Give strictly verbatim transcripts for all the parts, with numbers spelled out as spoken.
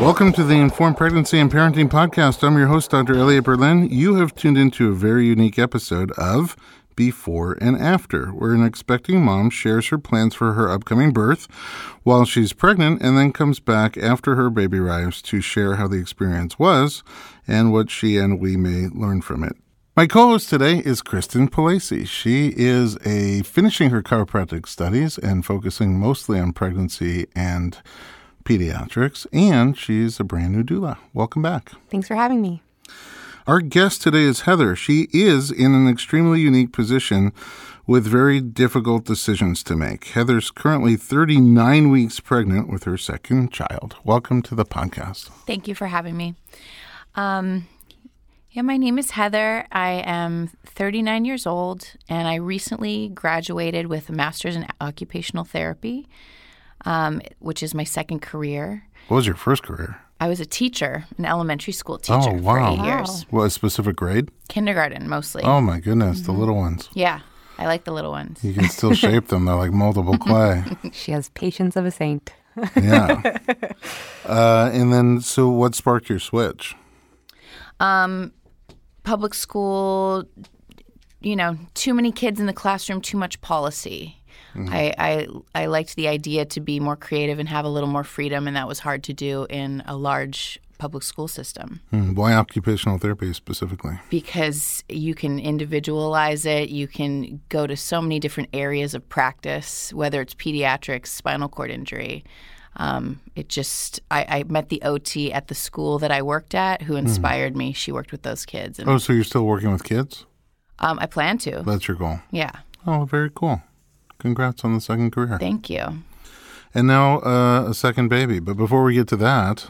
Welcome to the Informed Pregnancy and Parenting Podcast. I'm your host, Doctor Elliot Berlin. You have tuned into a very unique episode of Before and After, where an expecting mom shares her plans for her upcoming birth while she's pregnant and then comes back after her baby arrives to share how the experience was and what she and we may learn from it. My co-host today is Kristen Palasi. She is a finishing her chiropractic studies and focusing mostly on pregnancy and pediatrics, and she's a brand new doula. Welcome back. Thanks for having me. Our guest today is Heather. She is in an extremely unique position with very difficult decisions to make. Heather's currently thirty-nine weeks pregnant with her second child. Welcome to the podcast. Thank you for having me. Um, yeah, my name is Heather. I am thirty-nine years old, and I recently graduated with a master's in occupational therapy, um, which is my second career. What was your first career? I was a teacher, an elementary school teacher oh, wow. for eight years. What, a specific grade? Kindergarten, mostly. Oh, my goodness, Mm-hmm. the little ones. Yeah, I like the little ones. You can still shape them. They're like multiple clay. She has patience of a saint. Yeah. Uh, and then, so what sparked your switch? Um, public school, you know, too many kids in the classroom, too much policy. Mm-hmm. I, I I liked the idea to be more creative and have a little more freedom, and that was hard to do in a large public school system. Mm, why occupational therapy specifically? Because you can individualize it. You can go to so many different areas of practice, whether it's pediatrics, spinal cord injury. Um, it just, I, I met the O T at the school that I worked at who inspired mm. me. She worked with those kids. And, oh, so you're still working with kids? Um, I plan to. That's your goal? Yeah. Oh, very cool. Congrats on the second career. Thank you. And now uh, a second baby. But before we get to that,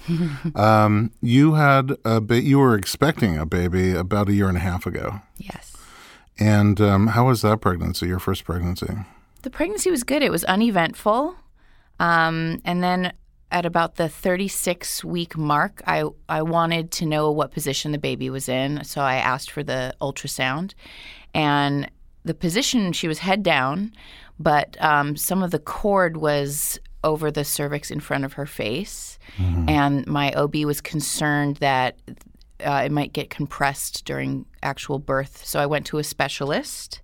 um, you had a ba- you were expecting a baby about a year and a half ago. Yes. And um, how was that pregnancy, your first pregnancy? The pregnancy was good. It was uneventful. Um, and then at about the thirty-six week mark, I, I wanted to know what position the baby was in. So I asked for the ultrasound. And the position, she was head down, but um, some of the cord was over the cervix in front of her face. Mm-hmm. And my O B was concerned that uh, it might get compressed during actual birth. So I went to a specialist,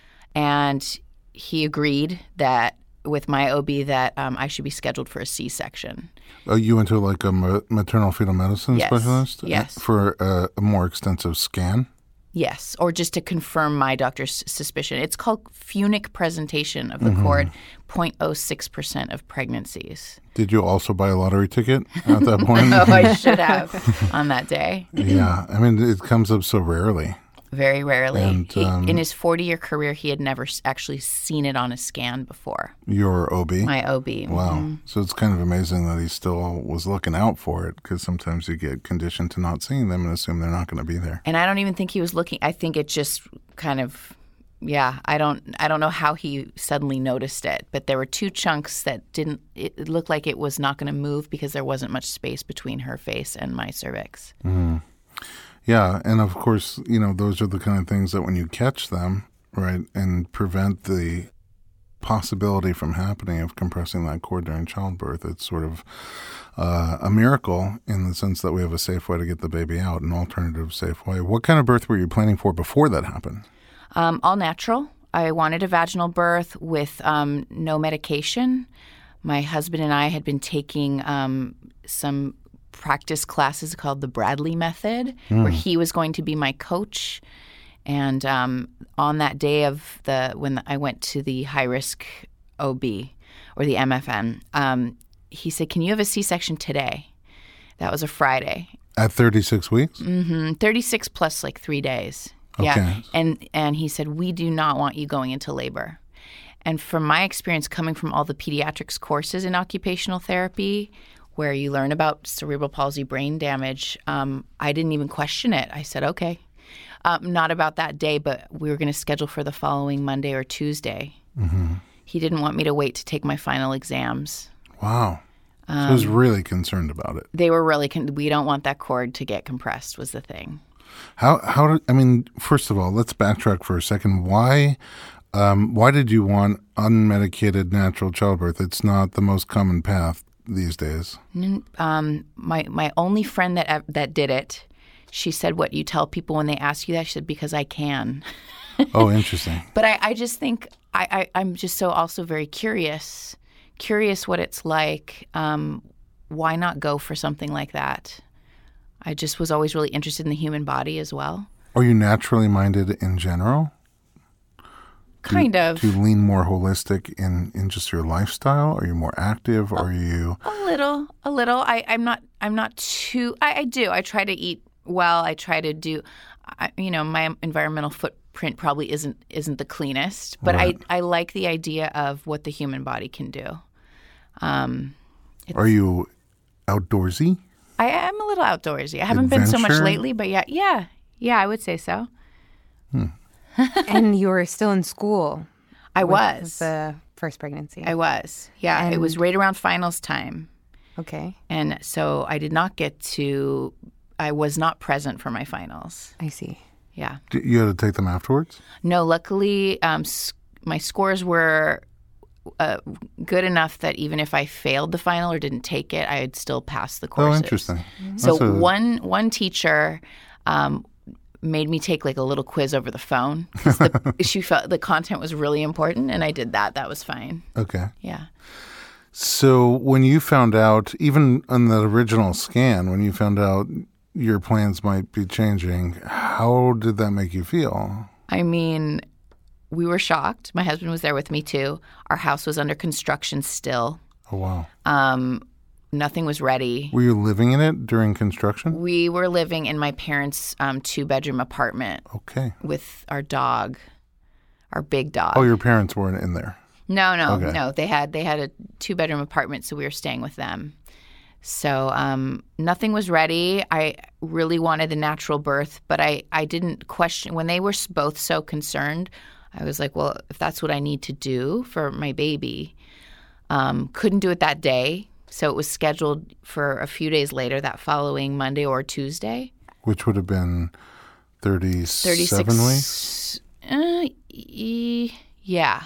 and he agreed that with my O B that um, I should be scheduled for a C-section. Oh, you went to like a ma- maternal fetal medicine yes. specialist? Yes. For a, a more extensive scan? Yes, or just to confirm my doctor's suspicion. It's called phunic presentation of the mm-hmm. cord, zero point zero six percent of pregnancies. Did you also buy a lottery ticket at that point? Oh, I should have on that day. Yeah, I mean, it comes up so rarely. Very rarely. And, he, um, in his forty-year career, he had never actually seen it on a scan before. Your O B? My O B. Wow. Mm-hmm. So it's kind of amazing that he still was looking out for it, because sometimes you get conditioned to not seeing them and assume they're not going to be there. And I don't even think he was looking. I think it just kind of, yeah, I don't I don't know how he suddenly noticed it. But there were two chunks that didn't, it, it looked like it was not going to move because there wasn't much space between her face and my cervix. Mm. Yeah, and of course, you know, those are the kind of things that when you catch them, right, and prevent the possibility from happening of compressing that cord during childbirth, it's sort of uh, a miracle in the sense that we have a safe way to get the baby out, an alternative safe way. What kind of birth were you planning for before that happened? Um, all natural. I wanted a vaginal birth with um, no medication. My husband and I had been taking um, some practice classes called the Bradley Method, mm. where he was going to be my coach. And um, on that day of the when I went to the high risk O B or the M F N, um, he said, "Can you have a C-section today?" That was a Friday. At thirty-six weeks? Mm-hmm. thirty-six plus like three days. Okay. Yeah. And and he said, "We do not want you going into labor." And from my experience coming from all the pediatrics courses in occupational therapy, where you learn about cerebral palsy brain damage, um, I didn't even question it. I said, okay. Um, not about that day, but we were going to schedule for the following Monday or Tuesday. Mm-hmm. He didn't want me to wait to take my final exams. Wow. Um, so he was really concerned about it. They were really, con- we don't want that cord to get compressed was the thing. How, how did, I mean, first of all, let's backtrack for a second. Why Um, why did you want unmedicated natural childbirth? It's not the most common path these days? Um, my my only friend that that did it, she said, "What you tell people when they ask you that?" She said, "Because I can." Oh, interesting. But I, I just think I, I, I'm just so also very curious, curious what it's like. Um, why not go for something like that? I just was always really interested in the human body as well. Are you naturally minded in general? Kind do, of. Do you lean more holistic in, in just your lifestyle? Are you more active? Are you a little, a little? I, I'm not. I'm not too. I, I do. I try to eat well. I try to do. I, you know, my environmental footprint probably isn't isn't the cleanest, but Right. I I like the idea of what the human body can do. Um, are you outdoorsy? I am a little outdoorsy. I haven't been so much Adventure? lately, but yeah, yeah, yeah. I would say so. And you were still in school. I with was. the first pregnancy. I was. Yeah, it was And- right around finals time. Okay, And so I did not get to, I was not present for my finals. I see. Yeah. D- You had to take them afterwards? No, luckily, um, s- my scores were uh, good enough that even if I failed the final or didn't take it, I had still passed the Oh, courses. interesting. So That's a- one one teacher um, made me take like a little quiz over the phone. 'Cause the, she felt the content was really important, and I did that. That was fine. Okay. Yeah. So when you found out, even on the original scan, when you found out your plans might be changing, how did that make you feel? I mean, we were shocked. My husband was there with me too. Our house was under construction still. Oh, wow. Um, nothing was ready. Were you living in it during construction? We were living in my parents' um, two-bedroom apartment Okay. with our dog, our big dog. Oh, your parents weren't in there. No, no, Okay. no. They had they had a two-bedroom apartment, so we were staying with them. So um, nothing was ready. I really wanted a natural birth, but I, I didn't question. When they were s- both so concerned, I was like, well, if that's what I need to do for my baby, um, couldn't do it that day. So it was scheduled for a few days later, that following Monday or Tuesday. Which would have been thirty-seven weeks? Uh, e- yeah.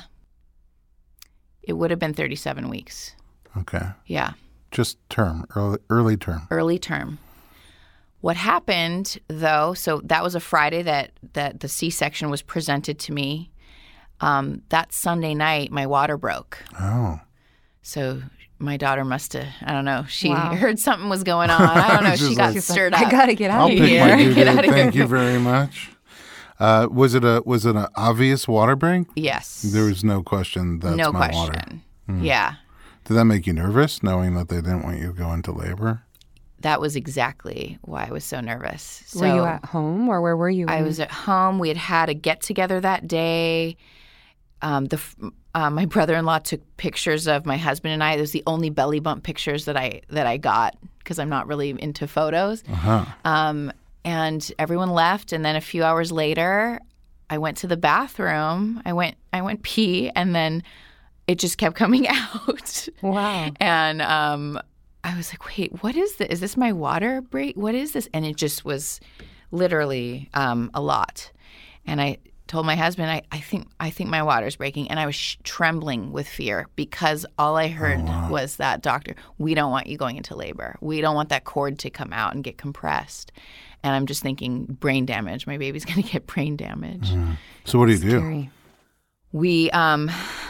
It would have been thirty-seven weeks. Okay. Yeah. Just term, early, early term. Early term. What happened, though, so that was a Friday that, that the C-section was presented to me. Um, that Sunday night, my water broke. Oh. So my daughter must have, I don't know, she Wow. heard something was going on. I don't know. Just she got like- stirred I up. gotta get out I'll of pick here. my due Get date. out of Thank here. you very much. Uh, was it a was it an obvious water break? Yes. There was no question that's no my question. water. Yeah. Did that make you nervous, knowing that they didn't want you to go into labor? That was exactly why I was so nervous. So Were you at home or where were you? I when- was at home. We had had a get together that day. Um, the uh, my brother-in-law took pictures of my husband and I. It was the only belly bump pictures that I that I got because I'm not really into photos. Uh-huh. Um, and everyone left, and then a few hours later, I went to the bathroom. I went I went pee, and then it just kept coming out. Wow. And um, I was like, wait, what is this? Is this my water break? What is this? And it just was literally um, a lot. And I told my husband, I, I think I think my water's breaking. And I was sh- trembling with fear because all I heard was that doctor, we don't want you going into labor. We don't want that cord to come out and get compressed. And I'm just thinking brain damage. My baby's going to get brain damage. So what do you do? Scary. We, um,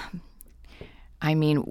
I mean,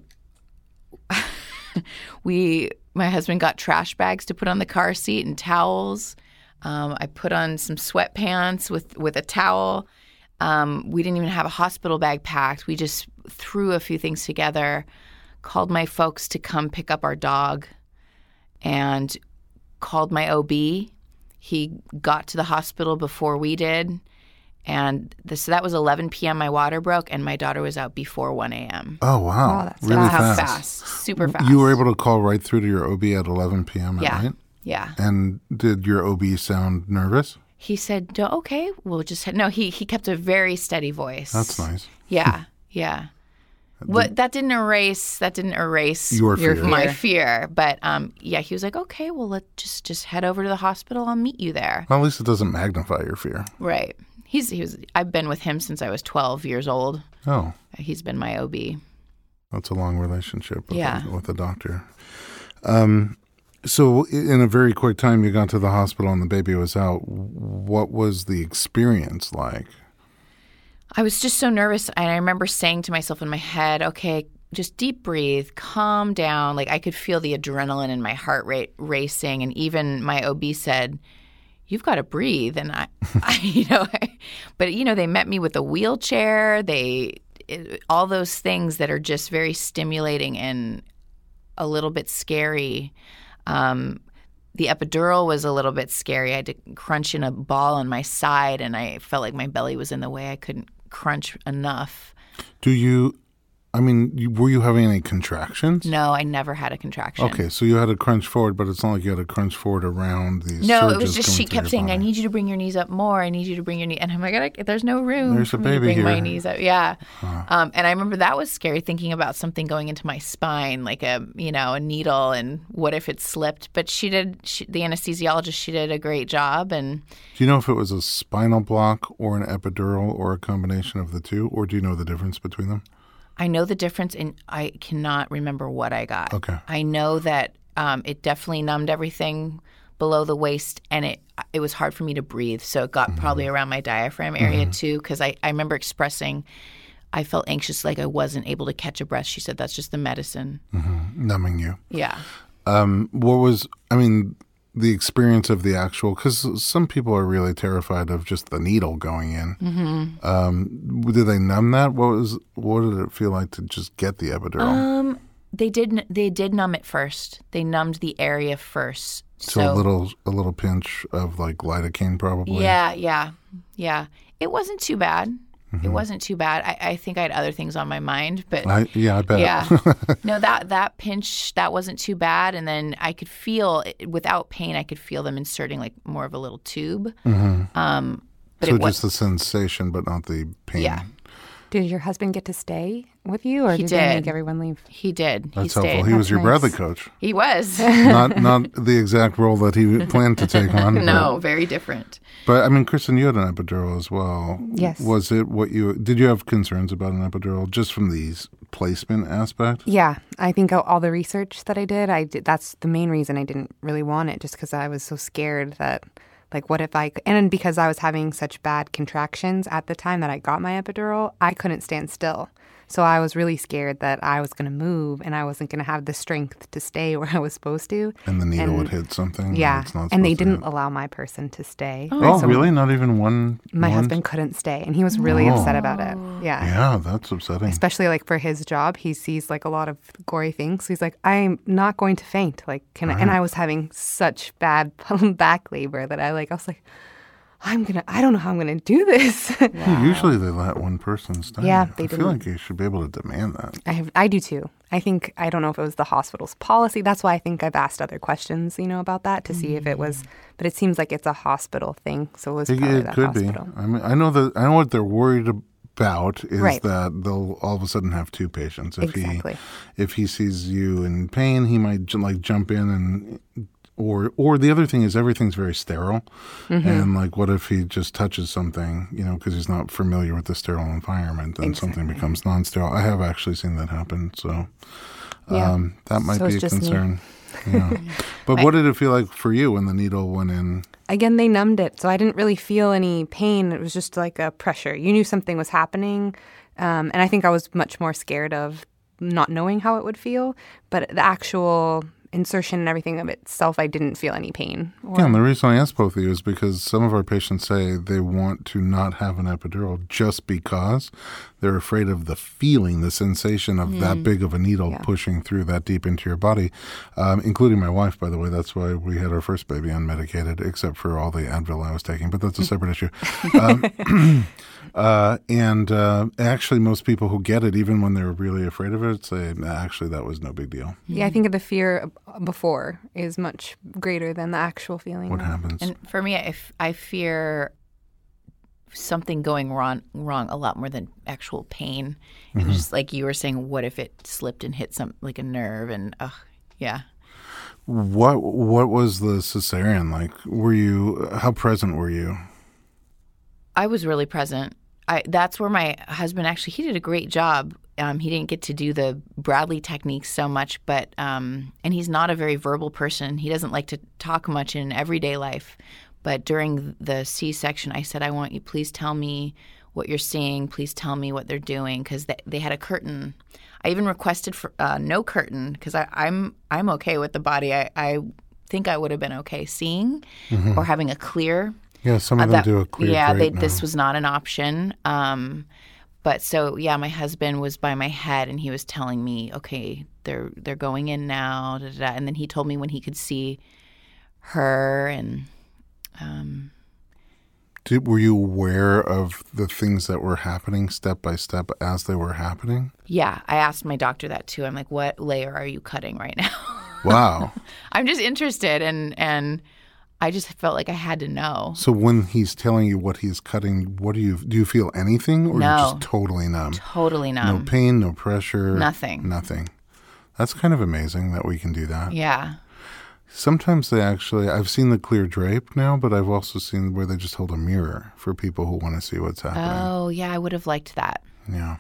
we, my husband got trash bags to put on the car seat and towels. Um, I put on some sweatpants with, with a towel. Um, we didn't even have a hospital bag packed. We just threw a few things together, called my folks to come pick up our dog, and called my O B. He got to the hospital before we did. And this, so that was eleven p.m. My water broke, and my daughter was out before one a.m. Oh, wow. Wow, that's really That's how fast. fast. Super fast. You were able to call right through to your O B at eleven p.m. at Yeah. night? Yeah. And did your O B sound nervous? He said, "Do- okay, we'll just, no, he, he kept a very steady voice. That's nice. Yeah, yeah. But that didn't erase, that didn't erase Your Your fear. fear. my fear. But um, yeah, he was like, okay, well, let's just, just head over to the hospital. I'll meet you there. Well, at least it doesn't magnify your fear. Right. He's, he was, I've been with him since I was twelve years old. Oh, He's been my O B. that's a long relationship with, Yeah. a, with a doctor. Um, so in a very quick time, you got to the hospital and the baby was out. What was the experience like? I was just so nervous. And I remember saying to myself in my head, okay, just deep breathe, calm down. Like I could feel the adrenaline in my heart rate racing. And even my O B said, you've got to breathe. And I, I you know, I, but, you know, they met me with a wheelchair. They, it, all those things that are just very stimulating and a little bit scary. Um, the epidural was a little bit scary. I had to crunch in a ball on my side, and I felt like my belly was in the way. I couldn't crunch enough. Do you, I mean, you- were you having any contractions? No, I never had a contraction. Okay, so you had to crunch forward, but it's not like you had to crunch forward around these No, it surges was just going she through kept your saying, "I body. need you to bring your knees up more. I need you to bring your knee." And I'm like, I, "There's no room There's for a me to baby bring my here. knees up." Yeah, um, and I remember that was scary, thinking about something going into my spine, like a you know a needle, and what if it slipped? But she did. She, the anesthesiologist, she did a great job, and Do you know if it was a spinal block or an epidural or a combination of the two, or do you know the difference between them? I know the difference, and I cannot remember what I got. Okay. I know that um, it definitely numbed everything below the waist, and it it was hard for me to breathe. So it got Mm-hmm. probably around my diaphragm area too, because I, I remember expressing I felt anxious, like I wasn't able to catch a breath. She said, that's just the medicine. Numbing you. Yeah. Um, what was, I mean, the experience of the actual, because some people are really terrified of just the needle going in. Mm-hmm. Um, did they numb that? What was, what did it feel like to just get the epidural? Um, they did they did numb it first. They numbed the area first. so, a little, a little pinch of like lidocaine, probably. Yeah, yeah, yeah. It wasn't too bad. Mm-hmm. It wasn't too bad. I, I think I had other things on my mind, but I, yeah, I bet. yeah, no, that that pinch that wasn't too bad. And then I could feel without pain. I could feel them inserting like more of a little tube. Mm-hmm. Um, but so it was just the sensation, but not the pain. yeah. Did your husband get to stay with you, or He did, they did. make everyone leave? He did. That's he stayed. helpful. He was That's your nice. brother coach. He was. not not the exact role that he planned to take on. No, very different. But, I mean, Kristen, you had an epidural as well. Yes. Was it what you, did you have concerns about an epidural just from the placement aspect? Yeah, I think all- all the research that I did, I did. That's the main reason I didn't really want it, just because I was so scared that, like, what if I, c- and because I was having such bad contractions at the time that I got my epidural, I couldn't stand still. So I was really scared that I was going to move and I wasn't going to have the strength to stay where I was supposed to. And the needle And- would hit something? that Yeah, it's not and they supposed to didn't hit? allow my person to stay. Oh, So really? Not even one? My one? husband couldn't stay, and he was really Oh. upset about it. Yeah. Yeah, that's upsetting. Especially like for his job, he sees like a lot of gory things. So he's like, I'm not going to faint. Like, can I? And I was having such bad back labor that I like, I was like, I'm gonna, I don't know how I'm gonna do this. Yeah, usually they let one person stay. Yeah, they I feel didn't. like you should be able to demand that. I have, I do too. I think I don't know if it was the hospital's policy. That's why I think I've asked other questions, you know, about that to see if it was. But it seems like it's a hospital thing, so it was It, probably it that could hospital. be. I mean, I know that, I know what they're worried about is Right. that they'll all of a sudden have two patients. If Exactly. he, if he sees you in pain, he might ju- like jump in and, or or the other thing is everything's very sterile, Mm-hmm. and like what if he just touches something, you know, because he's not familiar with the sterile environment, then something Exactly. becomes non-sterile. I have actually seen that happen, so Yeah. um, that might So be it's a just me. concern. Yeah. But what did it feel like for you when the needle went in? Again, they numbed it, so I didn't really feel any pain. It was just like a pressure. You knew something was happening, um, and I think I was much more scared of not knowing how it would feel. But the actual insertion and everything of itself, I didn't feel any pain. Or, Yeah, and the reason I asked both of you is because some of our patients say they want to not have an epidural just because they're afraid of the feeling, the sensation of that big of a needle Yeah. pushing through that deep into your body, um, including my wife, by the way. That's why we had our first baby unmedicated, except for all the Advil I was taking, but that's a separate issue. Um, uh, and uh, actually, most people who get it, even when they're really afraid of it, say, "Nah, actually, that was no big deal." Yeah, I think the fear before is much greater than the actual feeling. What happens? And for me, I, f- I fear something going wrong wrong a lot more than actual pain. And just like you were saying, what if it slipped and hit some like a nerve? And ugh, yeah. What What was the cesarean like? Were you how present were you? I was really present. I that's where my husband actually he did a great job Um, he didn't get to do the Bradley techniques so much, but um, and he's not a very verbal person. He doesn't like to talk much in everyday life. But during the C-section, I said, I want you, please tell me what you're seeing. Please tell me what they're doing, because they, they had a curtain. I even requested for uh, no curtain because I'm I'm okay with the body. I, I think I would have been okay seeing mm-hmm. or having a clear. Yeah, some of uh, them that, do a clear. Yeah, they, now. This was not an option. Um, But so, yeah, my husband was by my head, and he was telling me, okay, they're they're going in now, da, da, da. And then he told me when he could see her. And um, Did, were you aware of the things that were happening step by step as they were happening? Yeah, I asked my doctor that too. I'm like, what layer are you cutting right now? Wow. I'm just interested, and and I just felt like I had to know. So when he's telling you what he's cutting, what do you do? You feel anything, or no. you're just totally numb? Totally numb. No pain, no pressure. Nothing. Nothing. That's kind of amazing that we can do that. Yeah. Sometimes they actually, I've seen the clear drape now, but I've also seen where they just hold a mirror for people who want to see what's happening. Oh, yeah, I would have liked that. Yeah.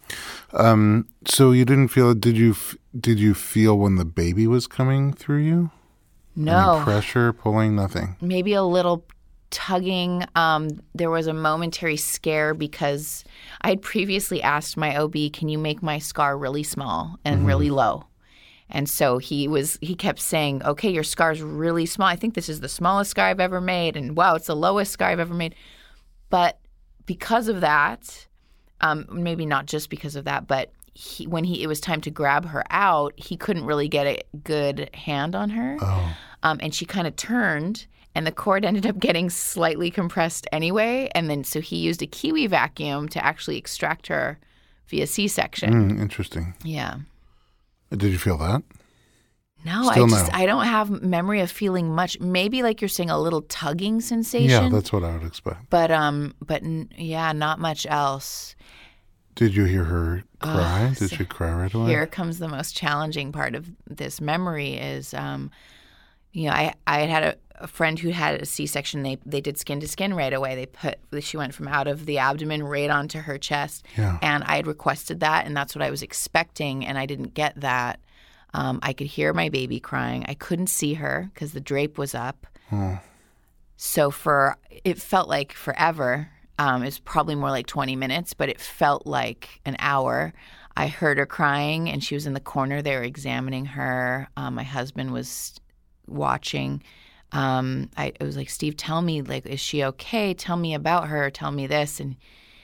Um, so you didn't feel it. Did you, did you feel when the baby was coming through you? No. Any pressure, pulling, nothing? Maybe a little tugging. Um, there was a momentary scare because I had previously asked my O B, can you make my scar really small and mm-hmm. really low? And so he was. He kept saying, okay, your scar's really small. I think this is the smallest scar I've ever made. And wow, it's the lowest scar I've ever made. But because of that, um, maybe not just because of that, but He, when he it was time to grab her out, he couldn't really get a good hand on her. Oh. Um, and she kind of turned, and the cord ended up getting slightly compressed anyway. And then so he used a Kiwi vacuum to actually extract her via C-section. Mm, interesting. Yeah. Did you feel that? No, Still I just no. I don't have memory of feeling much. Maybe like you're saying, a little tugging sensation. Yeah, that's what I would expect. But um, but yeah, not much else. Did you hear her cry? Oh, Did so she cry right away? Here comes the most challenging part of this memory is, um, you know, I, I had a, a friend who had a C-section. They they did skin to skin right away. They put she went from out of the abdomen right onto her chest. Yeah. And I had requested that, and that's what I was expecting, and I didn't get that. Um, I could hear my baby crying. I couldn't see her because the drape was up. Oh. So for it felt like forever. Um, it's probably more like twenty minutes, but it felt like an hour. I heard her crying, and she was in the corner. They were examining her. Um, my husband was watching. Um, I it was like, Steve, tell me, like, is she okay? Tell me about her. Tell me this. And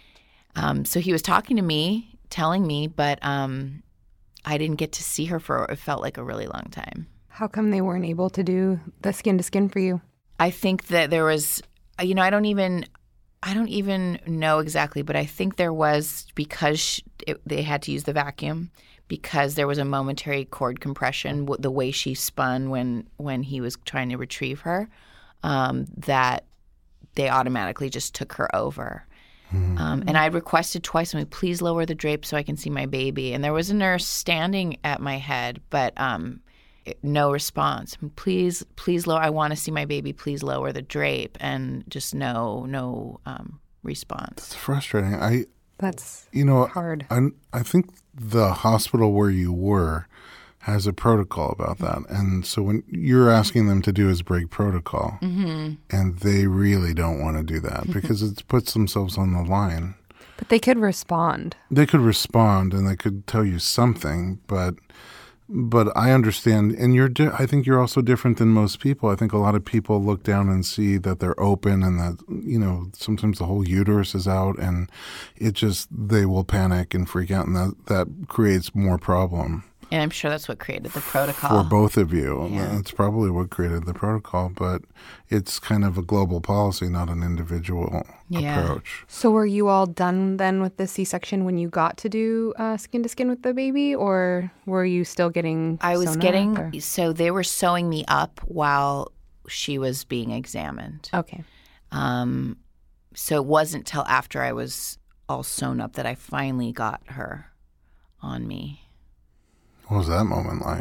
um, so he was talking to me, telling me, but um, I didn't get to see her for, it felt like a really long time. How come they weren't able to do the skin to skin for you? I think that there was, you know, I don't even... I don't even know exactly, but I think there was, because she, it, they had to use the vacuum, because there was a momentary cord compression, w- the way she spun when, when he was trying to retrieve her, um, that they automatically just took her over. Mm-hmm. Um, and I requested twice, I'm like, please lower the drape so I can see my baby. And there was a nurse standing at my head, but um, it, no response. Please, please lower. I want to see my baby. Please lower the drape. And just no, no um, response. It's frustrating. I. That's you know hard. I I think the hospital where you were has a protocol about that, and so when you're asking them to do is break protocol, mm-hmm. and they really don't want to do that because it puts themselves on the line. But they could respond. They could respond and they could tell you something, but but I understand, and you're. Di- I think you're also different than most people. I think a lot of people look down and see that they're open and that, you know, sometimes the whole uterus is out, and it just they will panic and freak out, and that that creates more problem. And I'm sure that's what created the protocol. For both of you. Yeah. That's probably what created the protocol, but it's kind of a global policy, not an individual yeah. approach. So were you all done then with the C-section when you got to do uh, skin-to-skin with the baby, or were you still getting I was sewn getting, up, so they were sewing me up while she was being examined. Okay. Um, so it wasn't till after I was all sewn up that I finally got her on me. What was that moment like?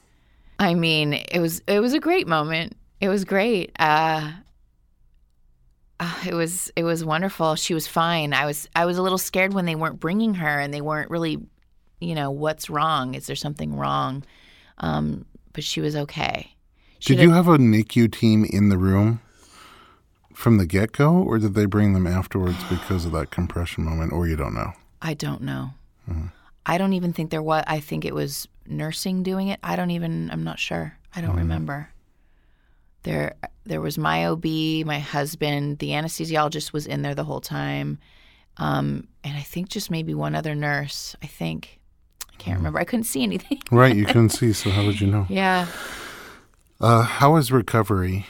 I mean, it was it was a great moment. It was great. Uh, uh, it was it was wonderful. She was fine. I was I was a little scared when they weren't bringing her and they weren't really you know, what's wrong? Is there something wrong? Um, but she was okay. She Did you have a N I C U team in the room from the get-go, or did they bring them afterwards because of that compression moment, or you don't know? I don't know. Mm-hmm. I don't even think there was, I think it was nursing doing it. I don't even, I'm not sure. I don't mm-hmm. remember. There there was my O B, my husband, the anesthesiologist was in there the whole time. Um, and I think just maybe one other nurse, I think. I can't mm. remember. I couldn't see anything. Right, you couldn't see, so how would you know? Yeah. Uh, how was recovery?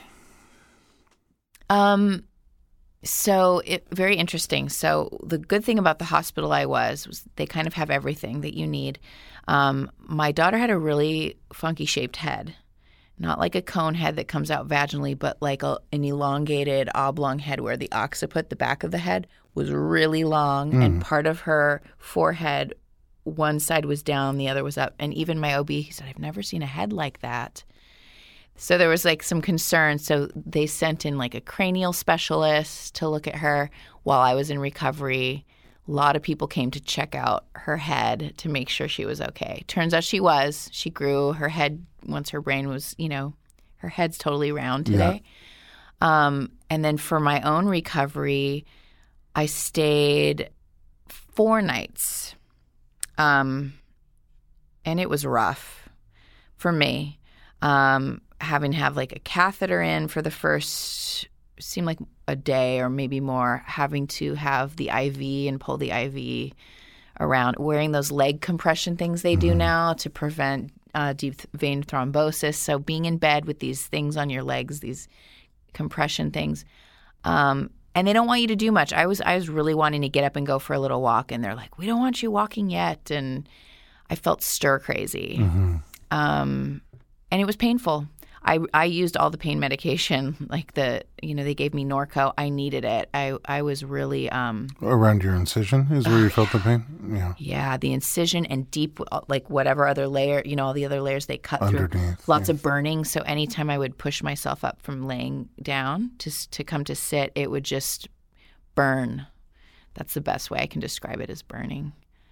Um, so it very interesting. So the good thing about the hospital I was was they kind of have everything that you need. Um, my daughter had a really funky shaped head, not like a cone head that comes out vaginally, but like a, an elongated oblong head where the occiput, the back of the head, was really long, mm. and part of her forehead, one side was down, the other was up. And even my O B, he said, I've never seen a head like that. So there was like some concern. So they sent in like a cranial specialist to look at her while I was in recovery. A lot of people came to check out her head to make sure she was okay. Turns out she was. She grew her head once her brain was, you know, her head's totally round today. Yeah. Um, and then for my own recovery, I stayed four nights. Um, and it was rough for me. Um, having to have like a catheter in for the first, seemed like a day or maybe more, having to have the I V and pull the I V around, wearing those leg compression things they do now to prevent uh, deep vein thrombosis. So being in bed with these things on your legs, these compression things, um, and they don't want you to do much. I was I was really wanting to get up and go for a little walk, and they're like, "We don't want you walking yet," and I felt stir crazy, mm-hmm. um, and it was painful. I, I used all the pain medication, like the, you know, they gave me Norco. I needed it. I, I was really... Um, Around your incision is where uh, you felt the pain? Yeah. Yeah, the incision and deep, like whatever other layer, you know, all the other layers they cut Underneath, through. Lots yeah. of burning. So anytime I would push myself up from laying down to to come to sit, it would just burn. That's the best way I can describe it, as burning.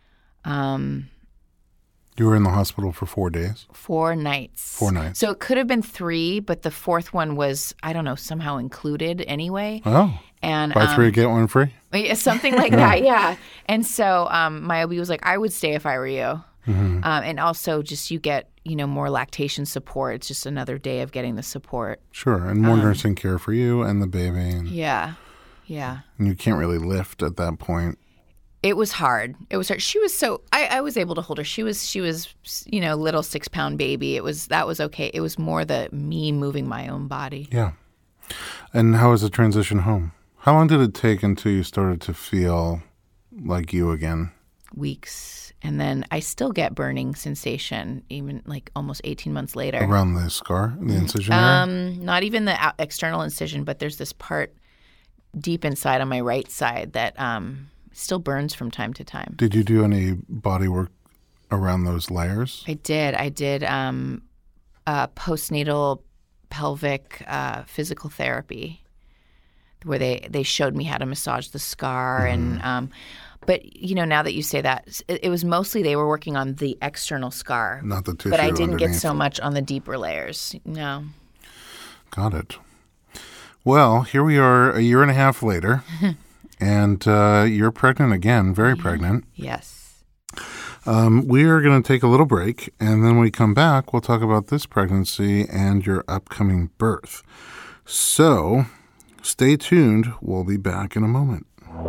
Um You were in the hospital for four days? Four nights. Four nights. So it could have been three, but the fourth one was, I don't know, somehow included anyway. Oh. And buy um, three, get one free? Something like that, yeah. And so um, my O B was like, I would stay if I were you. Mm-hmm. Um, and also just you get, you know, more lactation support. It's just another day of getting the support. Sure. And more um, nursing care for you and the baby. And, yeah. Yeah. And you can't really lift at that point. It was hard. It was hard. She was so I, I was able to hold her. She was she was you know, little six pound baby. It was that was okay. It was more the me moving my own body. Yeah. And how was the transition home? How long did it take until you started to feel like you again? Weeks. And then I still get burning sensation, even like almost eighteen months later. Around the scar, the incision area? Um, not even the external incision, but there's this part deep inside on my right side that um. still burns from time to time. Did you do any body work around those layers? I did. I did um, uh, postnatal pelvic uh, physical therapy, where they, they showed me how to massage the scar. Mm. And um, but you know, now that you say that, it, it was mostly they were working on the external scar, not the tissue. But I didn't underneath. get so much on the deeper layers. No. Got it. Well, here we are, a year and a half later. And uh, you're pregnant again, very pregnant. Yes. Um, we are going to take a little break, and then when we come back, we'll talk about this pregnancy and your upcoming birth. So stay tuned. We'll be back in a moment.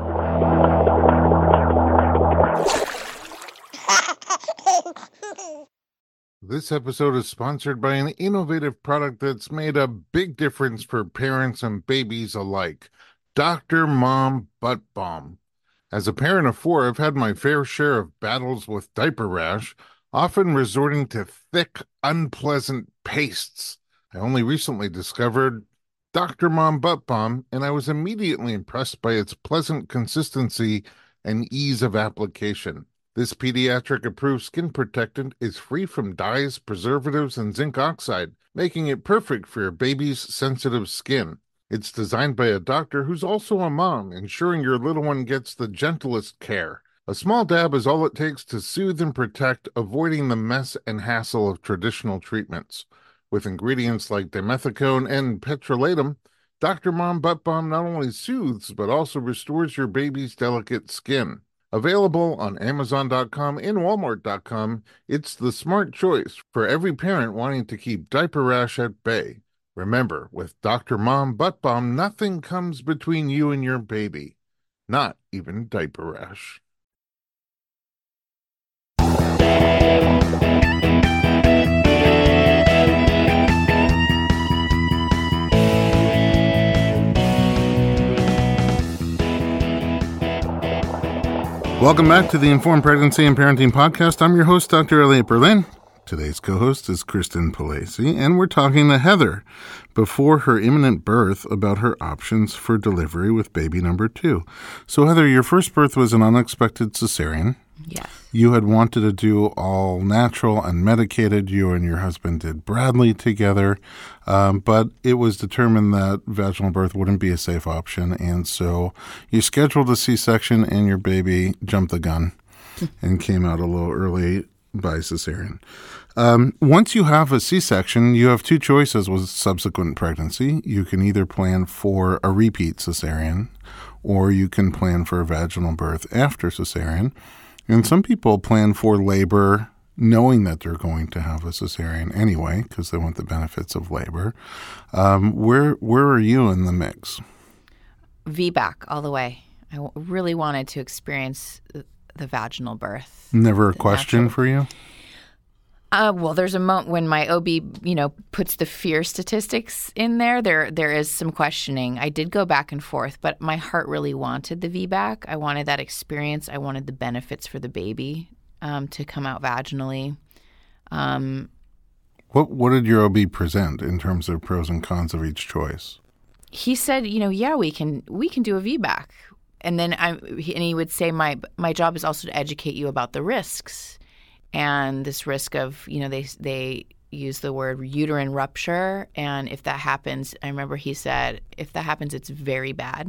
This episode is sponsored by an innovative product that's made a big difference for parents and babies alike. Doctor Mom Butt Balm. As a parent of four, I've had my fair share of battles with diaper rash, often resorting to thick, unpleasant pastes. I only recently discovered Doctor Mom Butt Balm, and I was immediately impressed by its pleasant consistency and ease of application. This pediatric-approved skin protectant is free from dyes, preservatives, and zinc oxide, making it perfect for your baby's sensitive skin. It's designed by a doctor who's also a mom, ensuring your little one gets the gentlest care. A small dab is all it takes to soothe and protect, avoiding the mess and hassle of traditional treatments. With ingredients like dimethicone and petrolatum, Doctor Mom Butt Balm not only soothes, but also restores your baby's delicate skin. Available on Amazon dot com and Walmart dot com, it's the smart choice for every parent wanting to keep diaper rash at bay. Remember, with Doctor Mom Butt Balm, nothing comes between you and your baby. Not even diaper rash. Welcome back to the Informed Pregnancy and Parenting Podcast. I'm your host, Doctor Elliot Berlin. Today's co-host is Kristen Palasi, and we're talking to Heather before her imminent birth about her options for delivery with baby number two. So, Heather, your first birth was an unexpected cesarean. Yes. You had wanted to do all natural and medicated. You and your husband did Bradley together, um, but it was determined that vaginal birth wouldn't be a safe option, and so you scheduled a C-section, and your baby jumped the gun and came out a little early by cesarean. Um, once you have a C-section, you have two choices with subsequent pregnancy. You can either plan for a repeat cesarean, or you can plan for a vaginal birth after cesarean. And some people plan for labor knowing that they're going to have a cesarean anyway because they want the benefits of labor. Um, where where are you in the mix? V BAC all the way. I w- really wanted to experience the vaginal birth. Never a question natural. for you? Uh, well, there's a moment when my O B, you know, puts the fear statistics in there. There, there is some questioning. I did go back and forth, but my heart really wanted the V BAC. I wanted that experience. I wanted the benefits for the baby um, to come out vaginally. Um, what What did your O B present in terms of pros and cons of each choice? He said, you know, yeah, we can we can do a V BAC, and then I and he would say, my my job is also to educate you about the risks. And this risk of, you know, they they use the word uterine rupture. And if that happens, I remember he said, if that happens, it's very bad.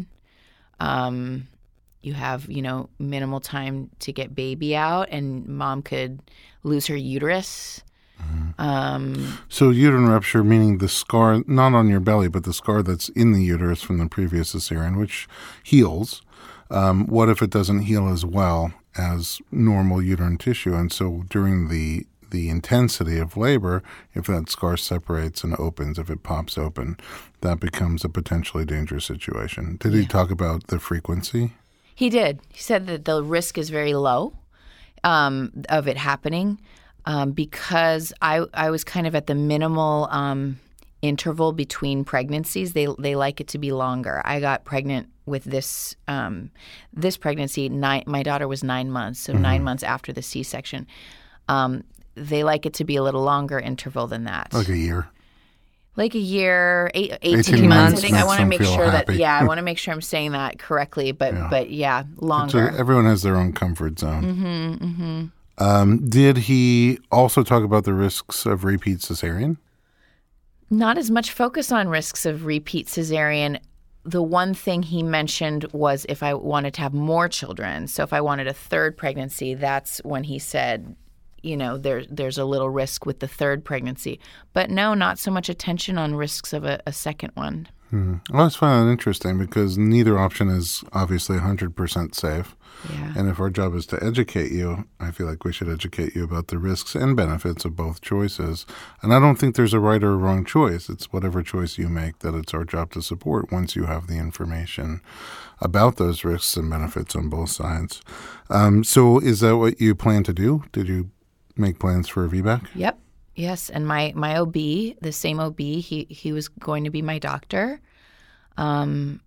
Um, you have, you know, minimal time to get baby out, and mom could lose her uterus. Mm-hmm. Um, so uterine rupture, meaning the scar, not on your belly, but the scar that's in the uterus from the previous cesarean, which heals. Um, what if it doesn't heal as well as normal uterine tissue? And so during the the intensity of labor, if that scar separates and opens, if it pops open, that becomes a potentially dangerous situation. Did yeah. he talk about the frequency? He did. He said that the risk is very low um, of it happening um, because I I was kind of at the minimal um, interval between pregnancies. They they like it to be longer. I got pregnant with this um, this pregnancy. Nine, my daughter was nine months, so mm-hmm. nine months after the C-section. Um, they like it to be a little longer interval than that. Like a year. Like a year, eight, eighteen, eighteen months. months. I think I want to make sure happy. that yeah, I want to make sure I'm saying that correctly. But yeah, but yeah longer. So everyone has their own comfort zone. Mm-hmm, mm-hmm. Um, did he also talk about the risks of repeat cesarean? Not as much focus on risks of repeat cesarean. The one thing he mentioned was if I wanted to have more children. So if I wanted a third pregnancy, that's when he said, you know, there, there's a little risk with the third pregnancy. But no, not so much attention on risks of a, a second one. Hmm. Well, I find that interesting because neither option is obviously one hundred percent safe. Yeah. And if our job is to educate you, I feel like we should educate you about the risks and benefits of both choices. And I don't think there's a right or wrong choice. It's whatever choice you make that it's our job to support once you have the information about those risks and benefits on both sides. Um, so is that what you plan to do? Did you make plans for a V BAC? Yep. Yes. And my, my O B, the same O B, he, he was going to be my doctor. Um,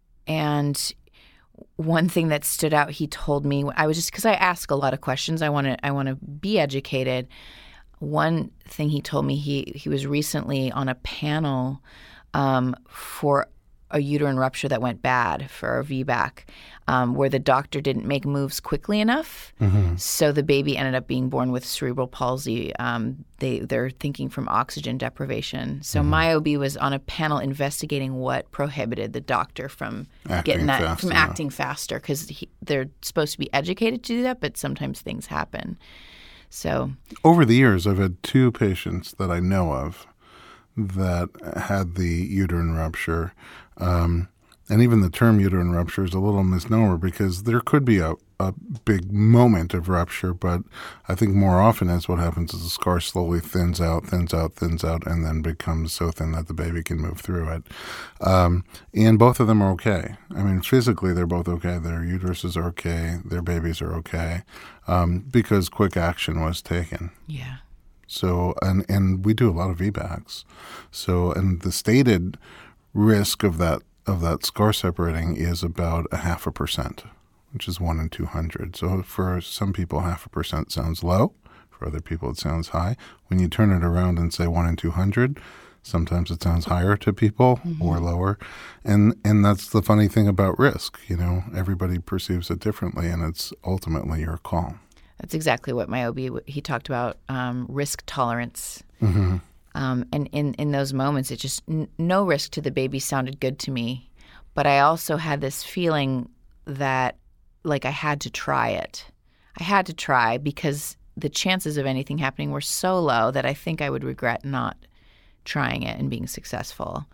and one thing that stood out, he told me, I was just, because I ask a lot of questions, I want to I want to be educated. One thing he told me, he, he was recently on a panel um, for a uterine rupture that went bad for a V BAC, um, where the doctor didn't make moves quickly enough. Mm-hmm. So the baby ended up being born with cerebral palsy. Um, they, they're thinking from oxygen deprivation. So mm-hmm. my O B was on a panel investigating what prohibited the doctor from acting getting that, from enough. acting faster, because they're supposed to be educated to do that, but sometimes things happen. So over the years, I've had two patients that I know of that had the uterine rupture. Um, and even the term uterine rupture is a little misnomer, because there could be a, a big moment of rupture, but I think more often that's what happens is the scar slowly thins out, thins out, thins out, and then becomes so thin that the baby can move through it. Um, and both of them are okay. I mean, physically they're both okay. Their uteruses are okay. Their babies are okay, um, because quick action was taken. Yeah. So, and, and we do a lot of V BACs. So, and the stated risk of that of that scar separating is about a half a percent, which is one in two hundred. So for some people, half a percent sounds low. For other people, it sounds high. When you turn it around and say one in two hundred, sometimes it sounds higher to people mm-hmm. or lower. And and that's the funny thing about risk. You know, everybody perceives it differently, and it's ultimately your call. That's exactly what my O B, he talked about, um, risk tolerance. Mm-hmm. Um, and in, in those moments, it just, n- no risk to the baby sounded good to me. But I also had this feeling that, like, I had to try it. I had to try, because the chances of anything happening were so low that I think I would regret not trying it and being successful.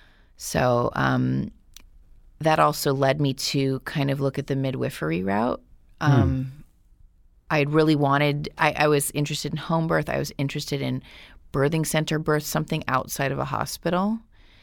So um, that also led me to kind of look at the midwifery route. Um, mm. I really wanted, I, I was interested in home birth. I was interested in birthing center birth, something outside of a hospital.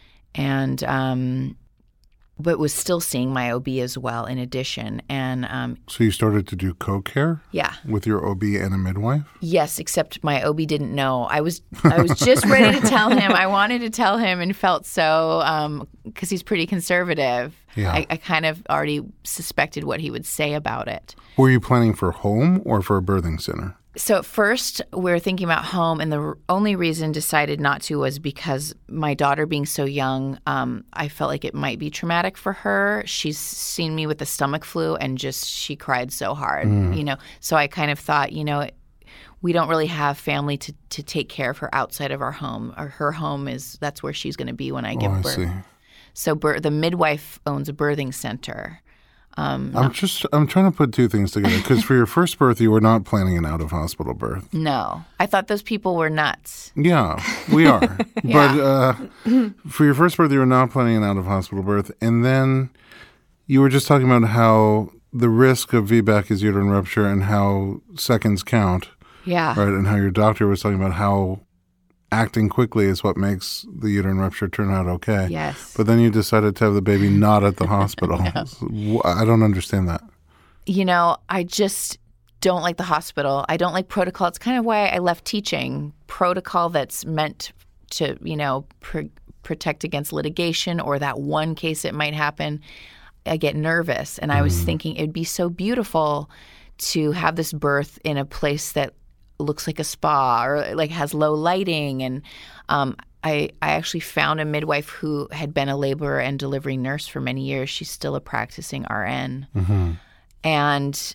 And, um, but was still seeing my O B as well in addition. And um, so you started to do co-care? Yeah. With your O B and a midwife? Yes, except my O B didn't know. I was I was just ready to tell him. I wanted to tell him and felt so, um, because he's pretty conservative. Yeah. I, I kind of already suspected what he would say about it. Were you planning for home or for a birthing center? So at first, we were thinking about home, and the only reason decided not to was because my daughter being so young, um, I felt like it might be traumatic for her. She's seen me with the stomach flu, and just she cried so hard, mm. you know. So I kind of thought, you know, we don't really have family to, to take care of her outside of our home. Or her home is that's where she's going to be when I give oh, I birth. See. So bir- the midwife owns a birthing center. Um, I'm no. just I'm trying to put two things together, because for your first birth you were not planning an out of hospital birth. No, I thought those people were nuts. Yeah, we are. yeah. But uh, for your first birth you were not planning an out of hospital birth, and then you were just talking about how the risk of V BAC is uterine rupture and how seconds count. Yeah. Right, and how your doctor was talking about how acting quickly is what makes the uterine rupture turn out okay. Yes. But then you decided to have the baby not at the hospital. No. I don't understand that. You know, I just don't like the hospital. I don't like protocol. It's kind of why I left teaching. Protocol that's meant to, you know, pr- protect against litigation or that one case it might happen. I get nervous. And I was mm. thinking it'd be so beautiful to have this birth in a place that looks like a spa or like has low lighting. And um, I, I actually found a midwife who had been a labor and delivery nurse for many years. She's still a practicing R N. Mm-hmm. And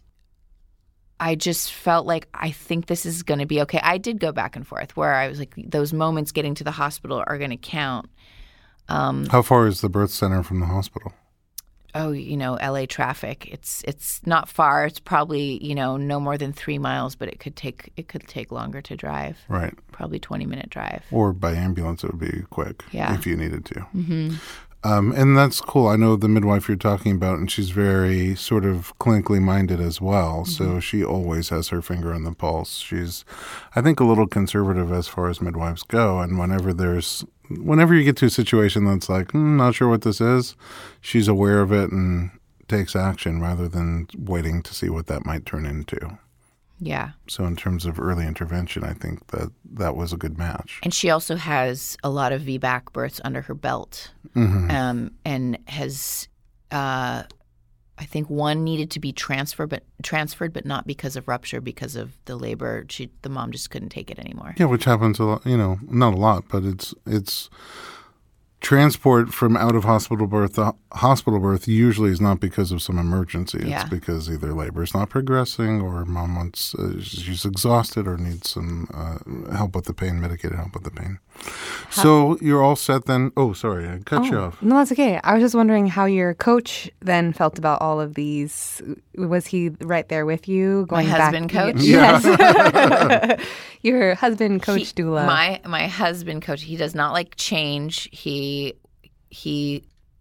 I just felt like, I think this is going to be okay. I did go back and forth where I was like, those moments getting to the hospital are going to count. Um, How far is the birth center from the hospital? Oh, you know, L A traffic. It's it's not far. It's probably, you know, no more than three miles, but it could take it could take longer to drive. Right. Probably twenty minute drive. Or by ambulance, it would be quick. Yeah. If you needed to. Mm-hmm. Um, and that's cool. I know the midwife you're talking about, and she's very sort of clinically minded as well. Mm-hmm. So she always has her finger on the pulse. She's, I think, a little conservative as far as midwives go. And whenever there's, whenever you get to a situation that's like, mm, not sure what this is, she's aware of it and takes action rather than waiting to see what that might turn into. Yeah. So in terms of early intervention, I think that that was a good match. And she also has a lot of V BAC births under her belt, mm-hmm. um, and has, uh, I think, one needed to be transferred, but transferred, but not because of rupture, because of the labor. She, the mom, just couldn't take it anymore. Yeah, which happens a lot. You know, not a lot, but it's it's. transport from out of hospital birth to hospital birth usually is not because of some emergency. It's Yeah. because either labor is not progressing or mom wants, uh, she's exhausted or needs some uh, help with the pain, mitigated help with the pain. So you're all set then. Oh, sorry, I cut you off. No, that's okay. I was just wondering how your coach then felt about all of these. Was he right there with you? My Going back- husband coach? Yes. Your husband coach He- doula. My my husband coach. He does not like change. He he.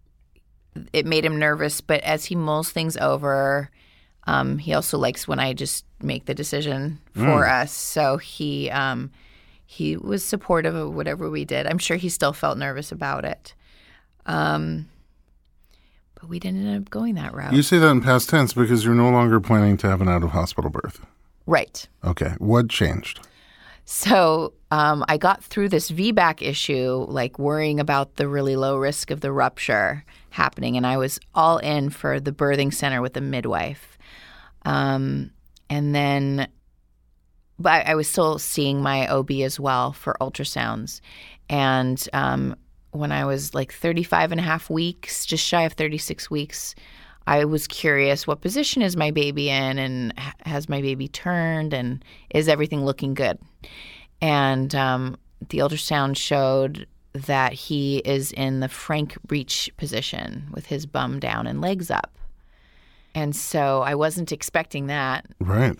It made him nervous, but as he mulls things over, um, he also likes when I just make the decision for us. So he um, he was supportive of whatever we did. I'm sure he still felt nervous about it, um, but we didn't end up going that route. You say that in past tense because you're no longer planning to have an out of hospital birth. Right. Okay. What changed? So um, I got through this V BAC issue, like worrying about the really low risk of the rupture happening, and I was all in for the birthing center with the midwife. Um, and then, but I, I was still seeing my O B as well for ultrasounds. And um, when I was like thirty-five and a half weeks, just shy of thirty-six weeks, I was curious, what position is my baby in, and h- has my baby turned, and is everything looking good? And um, the ultrasound showed that he is in the Frank breech position with his bum down and legs up. And so I wasn't expecting that. Right.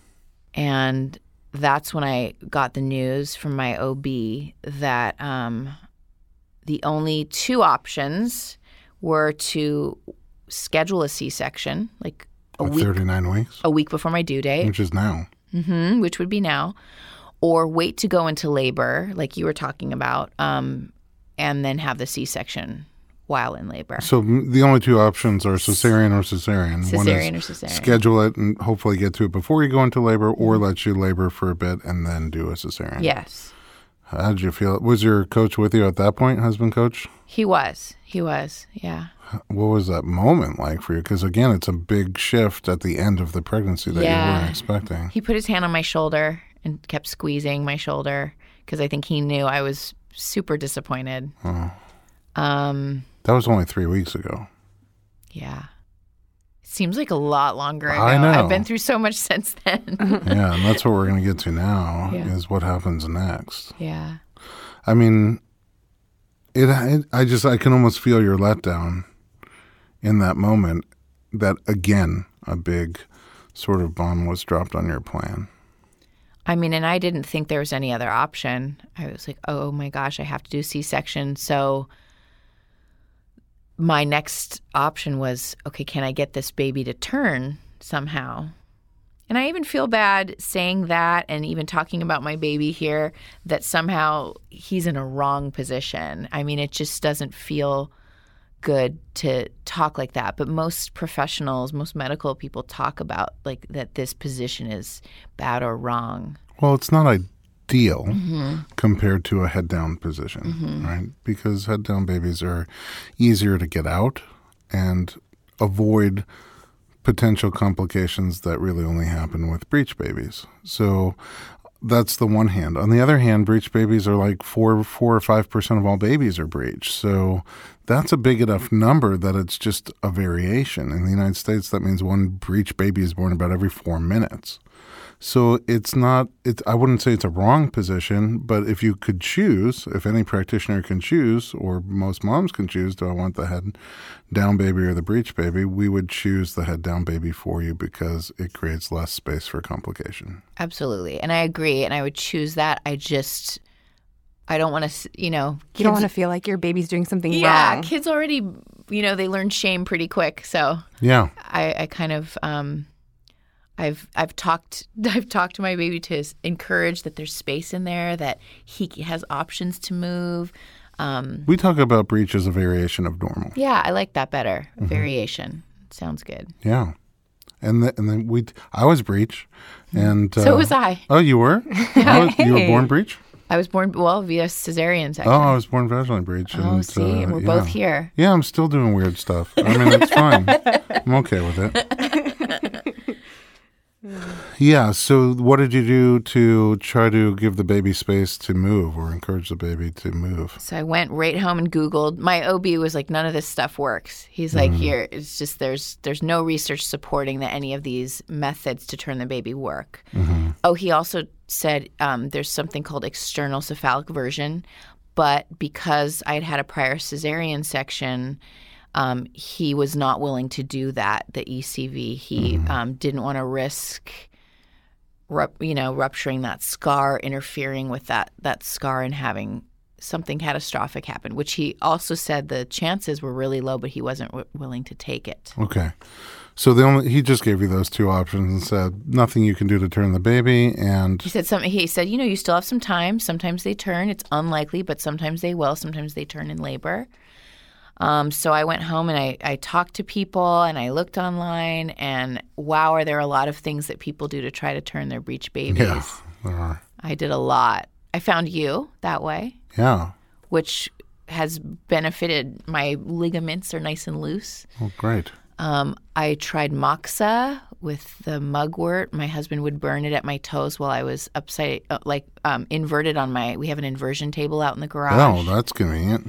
And that's when I got the news from my O B that um, the only two options were to schedule a C-section, like a At week, thirty-nine weeks, a week before my due date, which is now. hmm which would be now, or wait to go into labor, like you were talking about, um, and then have the C-section while in labor. So m- the only two options are cesarean or cesarean. One Cesarean is or cesarean. schedule it and hopefully get to it before you go into labor, or let you labor for a bit and then do a cesarean. Yes, How did you feel? Was your coach with you at that point, husband coach? he was. He was, yeah. What was that moment like for you? Because again, it's a big shift at the end of the pregnancy that you Yeah. weren't expecting. He put his hand on my shoulder and kept squeezing my shoulder because I think he knew I was super disappointed. Oh. Um, That was only three weeks ago. yeah. It seems like a lot longer ago. I know. I've been through so much since then. Yeah, and that's what we're going to get to now Yeah. is what happens next. yeah. I mean, it, it. I just I can almost feel your letdown in that moment. That again, a big sort of bomb was dropped on your plan. I mean, and I didn't think there was any other option. I was like, oh my gosh, I have to do C-section. So my next option was, okay, can I get this baby to turn somehow? And I even feel bad saying that and even talking about my baby here, that somehow he's in a wrong position. I mean, it just doesn't feel good to talk like that. But most professionals, most medical people talk about like that this position is bad or wrong. Well, it's not ideal Mm-hmm. compared to a head down position, right? Because head down babies are easier to get out and avoid potential complications that really only happen with breech babies. So that's the one hand. On the other hand, breech babies are like four, four or five percent of all babies are breech. So that's a big enough number that it's just a variation. In the United States, that means one breech baby is born about every four minutes. So it's not, it, I wouldn't say it's a wrong position, but if you could choose, if any practitioner can choose, or most moms can choose, do I want the head down baby or the breech baby, we would choose the head down baby for you because it creates less space for complication. Absolutely. And I agree. And I would choose that. I just, I don't want to, you know. You don't want to feel like your baby's doing something Yeah, wrong. kids already, you know, they learn shame pretty quick. So Yeah. I, I kind of, um, I've I've talked I've talked to my baby to s- encourage that there's space in there, that he has options to move. Um, We talk about breech as a variation of normal. yeah, I like that better. Variation sounds good. Yeah. And, the, and then we, I was breech. And, So uh, was I. Oh, you were? I was, You were Hey. born breech? I was born well via cesarean section. Oh, I was born vaginally breech. Oh, and, see, uh, and we're yeah. both here. Yeah, I'm still doing weird stuff. I mean, it's fine. I'm okay with it. Yeah. So what did you do to try to give the baby space to move or encourage the baby to move? So I went right home and Googled. My O B was like, none of this stuff works. He's like, mm-hmm. here, it's just there's there's no research supporting that any of these methods to turn the baby work. Mm-hmm. Oh, he also said um, there's something called external cephalic version, but because I had had a prior cesarean section, Um, he was not willing to do that, the E C V. He mm-hmm. um, didn't want to risk, rup- you know, rupturing that scar, interfering with that that scar and having something catastrophic happen, which he also said the chances were really low, but he wasn't w- willing to take it. Okay. So the only he just gave you those two options and said nothing you can do to turn the baby, and he said something. He said, you know, you still have some time. Sometimes they turn. It's unlikely, but sometimes they will. Sometimes they turn in labor. Um, so I went home and I, I talked to people and I looked online, and wow, are there a lot of things that people do to try to turn their breech babies? Yeah, there are. I did a lot. I found you that way. Yeah. Which has benefited. My ligaments are nice and loose. Oh, great. Um, I tried moxa with the mugwort. My husband would burn it at my toes while I was upside, uh, like um, inverted on my, we have an inversion table out in the garage. Oh, that's convenient.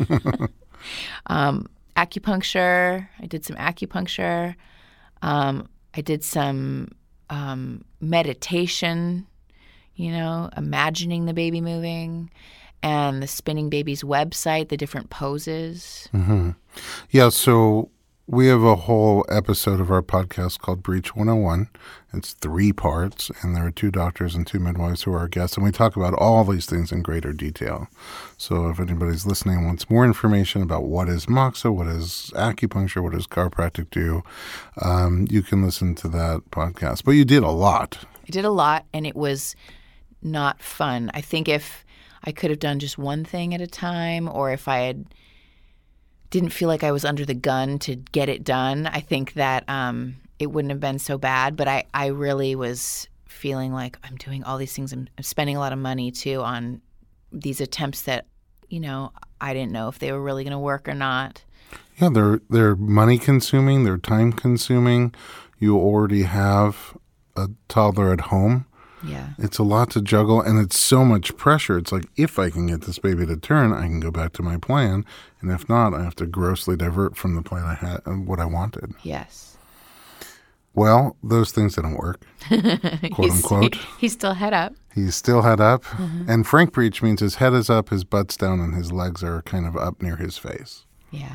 Um, acupuncture. I did some acupuncture. Um, I did some um, meditation, you know, imagining the baby moving, and the Spinning Babies website, the different poses. Mm-hmm. Yeah, so we have a whole episode of our podcast called Breech one oh one. It's three parts, and there are two doctors and two midwives who are our guests, and we talk about all these things in greater detail. So if anybody's listening and wants more information about what is moxa, what is acupuncture, what does chiropractic do, um, you can listen to that podcast. But you did a lot. I did a lot, and it was not fun. I think if I could have done just one thing at a time, or if I had didn't feel like I was under the gun to get it done, I think that um, it wouldn't have been so bad. But I, I really was feeling like I'm doing all these things. I'm, I'm spending a lot of money, too, on these attempts that, you know, I didn't know if they were really going to work or not. Yeah, they're they're money-consuming. They're time-consuming. You already have a toddler at home. Yeah. It's a lot to juggle, and it's so much pressure. It's like, if I can get this baby to turn, I can go back to my plan. And if not, I have to grossly divert from the plan I had and what I wanted. Yes. Well, those things didn't work, quote unquote. He, he's still head up. He's still head up. Mm-hmm. And Frank breech means his head is up, his butt's down, and his legs are kind of up near his face. Yeah.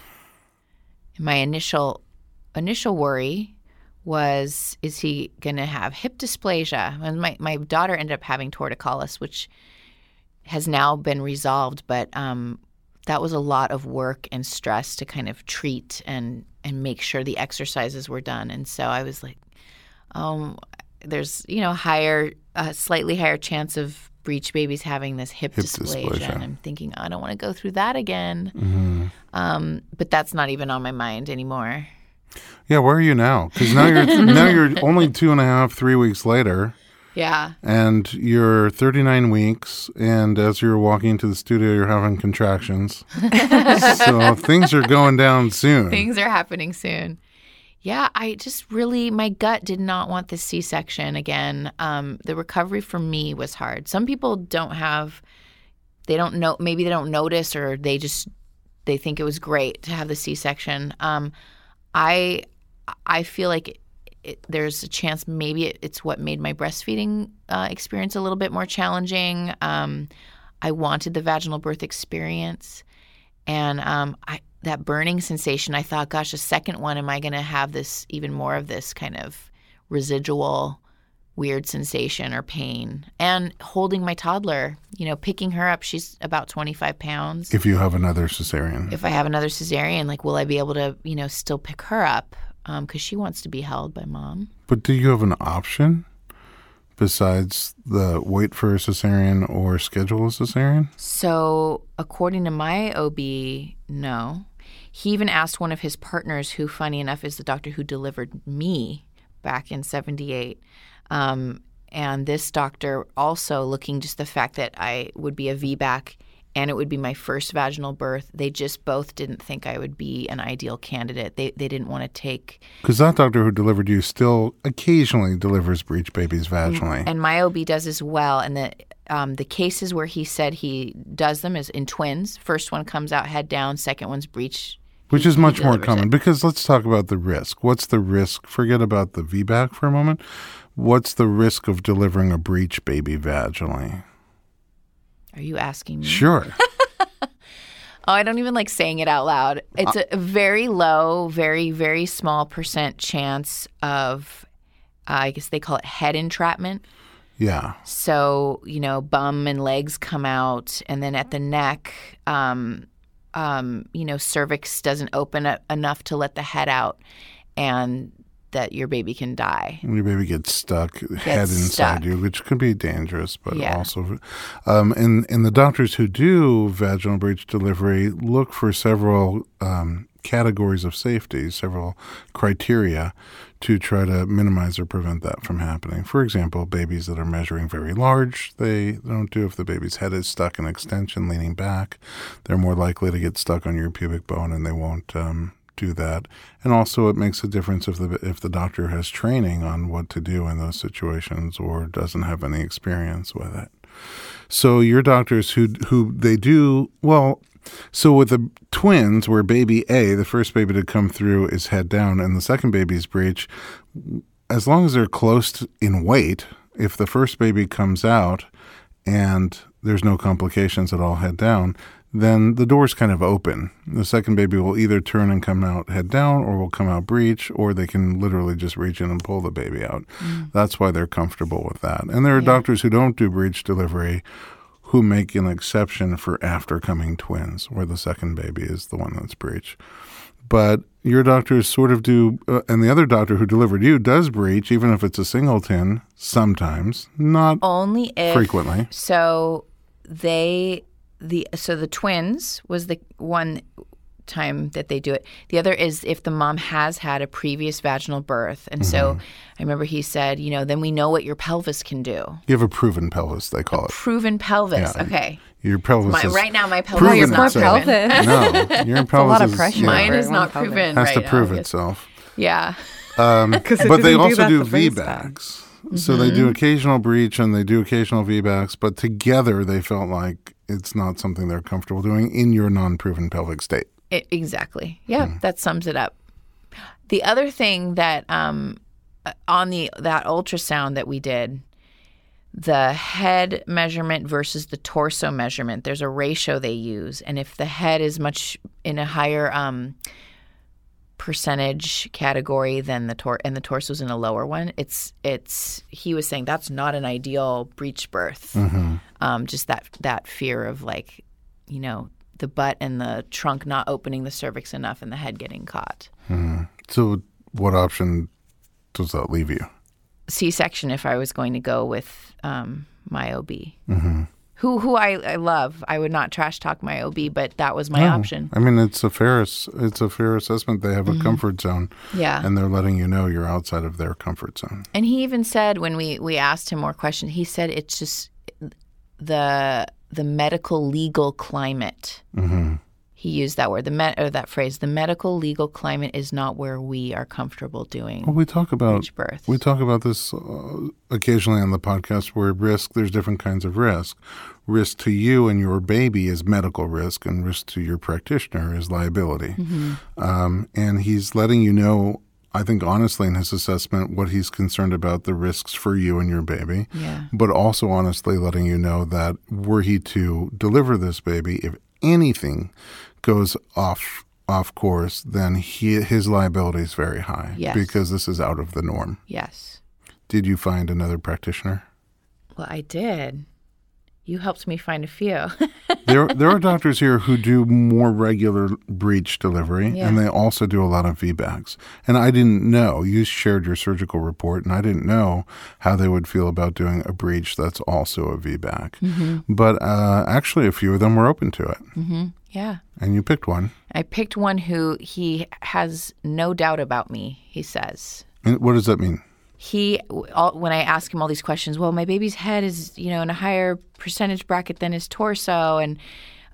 My initial initial worry was, is he going to have hip dysplasia? And my, my daughter ended up having torticollis, which has now been resolved, but um, that was a lot of work and stress to kind of treat and, and make sure the exercises were done. And so I was like, um, there's, you know, higher, a slightly higher chance of breech babies having this hip, hip dysplasia. dysplasia. And I'm thinking, I don't want to go through that again. Mm-hmm. Um, but that's not even on my mind anymore. Yeah, where are you now? Because now you're now you're only two and a half, three weeks later. Yeah. And you're thirty-nine weeks, and as you're walking into the studio, you're having contractions. So things are going down soon. Things are happening soon. Yeah, I just really, my gut did not want the C-section again. Um, the recovery for me was hard. Some people don't have, they don't know, maybe they don't notice, or they just, they think it was great to have the C-section. Um, I I feel like it, it, there's a chance maybe it, it's what made my breastfeeding uh, experience a little bit more challenging. Um, I wanted the vaginal birth experience, and um, I, that burning sensation, I thought, gosh, a second one, am I going to have this, even more of this kind of residual weird sensation or pain? And holding my toddler, you know, picking her up, she's about twenty-five pounds. If you have another cesarean. If I have another cesarean, like, will I be able to, you know, still pick her up? Because um, she wants to be held by mom. But do you have an option besides the wait for a cesarean or schedule a cesarean? So according to my O B, no. He even asked one of his partners, who, funny enough, is the doctor who delivered me back in seventy-eight. Um, and this doctor also looking just the fact that I would be a V BAC and it would be my first vaginal birth. They just both didn't think I would be an ideal candidate. They they didn't want to take... Because that doctor who delivered you still occasionally delivers breech babies vaginally. And my O B does as well. And the um, the cases where he said he does them is in twins. First one comes out head down. Second one's breech. Which is much more common it. because let's talk about the risk. What's the risk? Forget about the V BAC for a moment. What's the risk of delivering a breech baby vaginally? Are you asking me? Sure. Oh, I don't even like saying it out loud. It's a very low, very, very small percent chance of, uh, I guess they call it head entrapment. Yeah. So, you know, bum and legs come out, and then at the neck, um, um, you know, cervix doesn't open up enough to let the head out, and that your baby can die. Your baby gets stuck, gets head inside stuck. you, which could be dangerous, but yeah. also, um, and and the doctors who do vaginal breech delivery look for several um, categories of safety, several criteria to try to minimize or prevent that from happening. For example, babies that are measuring very large, they don't do. If the baby's head is stuck in extension, leaning back, they're more likely to get stuck on your pubic bone, and they won't um, do that. And also it makes a difference if the if the doctor has training on what to do in those situations or doesn't have any experience with it. So your doctors who who they do well, so with the twins where baby A, the first baby to come through is head down and the second baby's breech, as long as they're close to, in weight, if the first baby comes out and there's no complications at all head down, then the door's kind of open. The second baby will either turn and come out head down or will come out breech, or they can literally just reach in and pull the baby out. Mm. That's why they're comfortable with that. And there are yeah. doctors who don't do breech delivery who make an exception for after-coming twins, where the second baby is the one that's breech. But your doctors sort of do, uh, and the other doctor who delivered you does breech, even if it's a singleton, sometimes, not only if, frequently. So they... The so the twins was the one time that they do it. The other is if the mom has had a previous vaginal birth. And mm-hmm. so I remember he said, you know, then we know what your pelvis can do. You have a proven pelvis, they call a it. Proven pelvis. Yeah. Okay. Your pelvis my, is right now my pelvis is not proven. Pelvis. No, your pelvis a lot of is, pressure. Yeah, mine is not pelvis. proven has right to now, prove itself. Yeah. Um, but they also do, do V V BACs. Mm-hmm. So they do occasional breech and they do occasional V BACs, but together they felt like it's not something they're comfortable doing in your non-proven pelvic state. It, exactly. Yeah, mm. that sums it up. The other thing that um, on the that ultrasound that we did, the head measurement versus the torso measurement, there's a ratio they use. And if the head is much in a higher um, percentage category than the tor and the torso's in a lower one, it's it's he was saying that's not an ideal breech birth. Mm-hmm. Um, just that that fear of like, you know, the butt and the trunk not opening the cervix enough and the head getting caught. Mm-hmm. So what option does that leave you? C-section if I was going to go with um, my O B. Mm-hmm. Who who I, I love. I would not trash talk my O B, but that was my no. option. I mean, it's a fair it's a fair assessment. They have a mm-hmm. comfort zone. Yeah. And they're letting you know you're outside of their comfort zone. And he even said when we, we asked him more questions, he said it's just the the medical legal climate. Mm-hmm. He used that word, the med, or that phrase. The medical legal climate is not where we are comfortable doing. Well, we talk about birth. We talk about this uh, occasionally on the podcast. Where risk, there's different kinds of risk. Risk to you and your baby is medical risk, and risk to your practitioner is liability. Mm-hmm. Um, and he's letting you know, I think honestly in his assessment, what he's concerned about the risks for you and your baby. Yeah. But also honestly letting you know that were he to deliver this baby, if anything goes off off course, then he, his liability is very high. Yes. Because this is out of the norm. Yes. Did you find another practitioner? Well, I did. You helped me find a few. there, there are doctors here who do more regular breech delivery, yeah. and they also do a lot of V BACs. And I didn't know. You shared your surgical report, and I didn't know how they would feel about doing a breech that's also a V BAC. Mm-hmm. But uh, actually, a few of them were open to it. Mm-hmm. Yeah. And you picked one. I picked one who he has no doubt about me, he says. And what does that mean? He, all, when I ask him all these questions, well, my baby's head is, you know, in a higher percentage bracket than his torso, and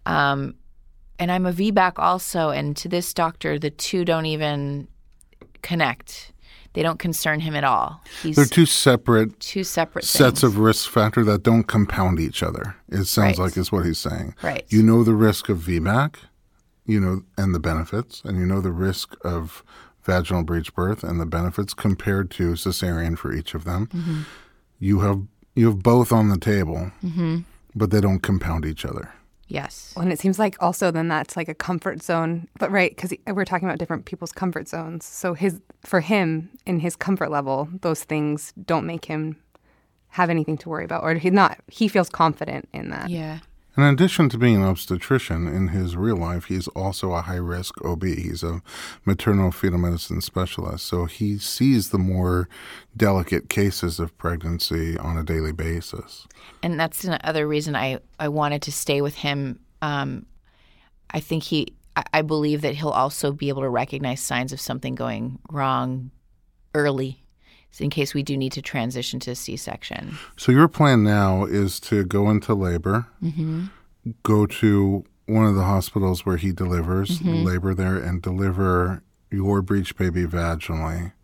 Um, and I'm a V BAC also, and to this doctor, the two don't even connect. They don't concern him at all. He's They're two separate two separate sets things. of risk factor that don't compound each other. It sounds Right. like is what he's saying. Right. You know the risk of V BAC, you know, and the benefits, and you know the risk of vaginal breech birth and the benefits compared to cesarean for each of them. Mm-hmm. You have you have both on the table, Mm-hmm. but they don't compound each other. Yes. And it seems like also then that's like a comfort zone, but right, because we're talking about different people's comfort zones. So his for him in his comfort level, those things don't make him have anything to worry about, or he not he feels confident in that. Yeah. In addition to being an obstetrician, in his real life, he's also a high-risk O B. He's a maternal fetal medicine specialist. So he sees the more delicate cases of pregnancy on a daily basis. And that's another reason I, I wanted to stay with him. Um, I think he, I, I believe that he'll also be able to recognize signs of something going wrong early, in case we do need to transition to C-section. So your plan now is to go into labor, Mm-hmm. go to one of the hospitals where he delivers, Mm-hmm. labor there, and deliver your breech baby vaginally.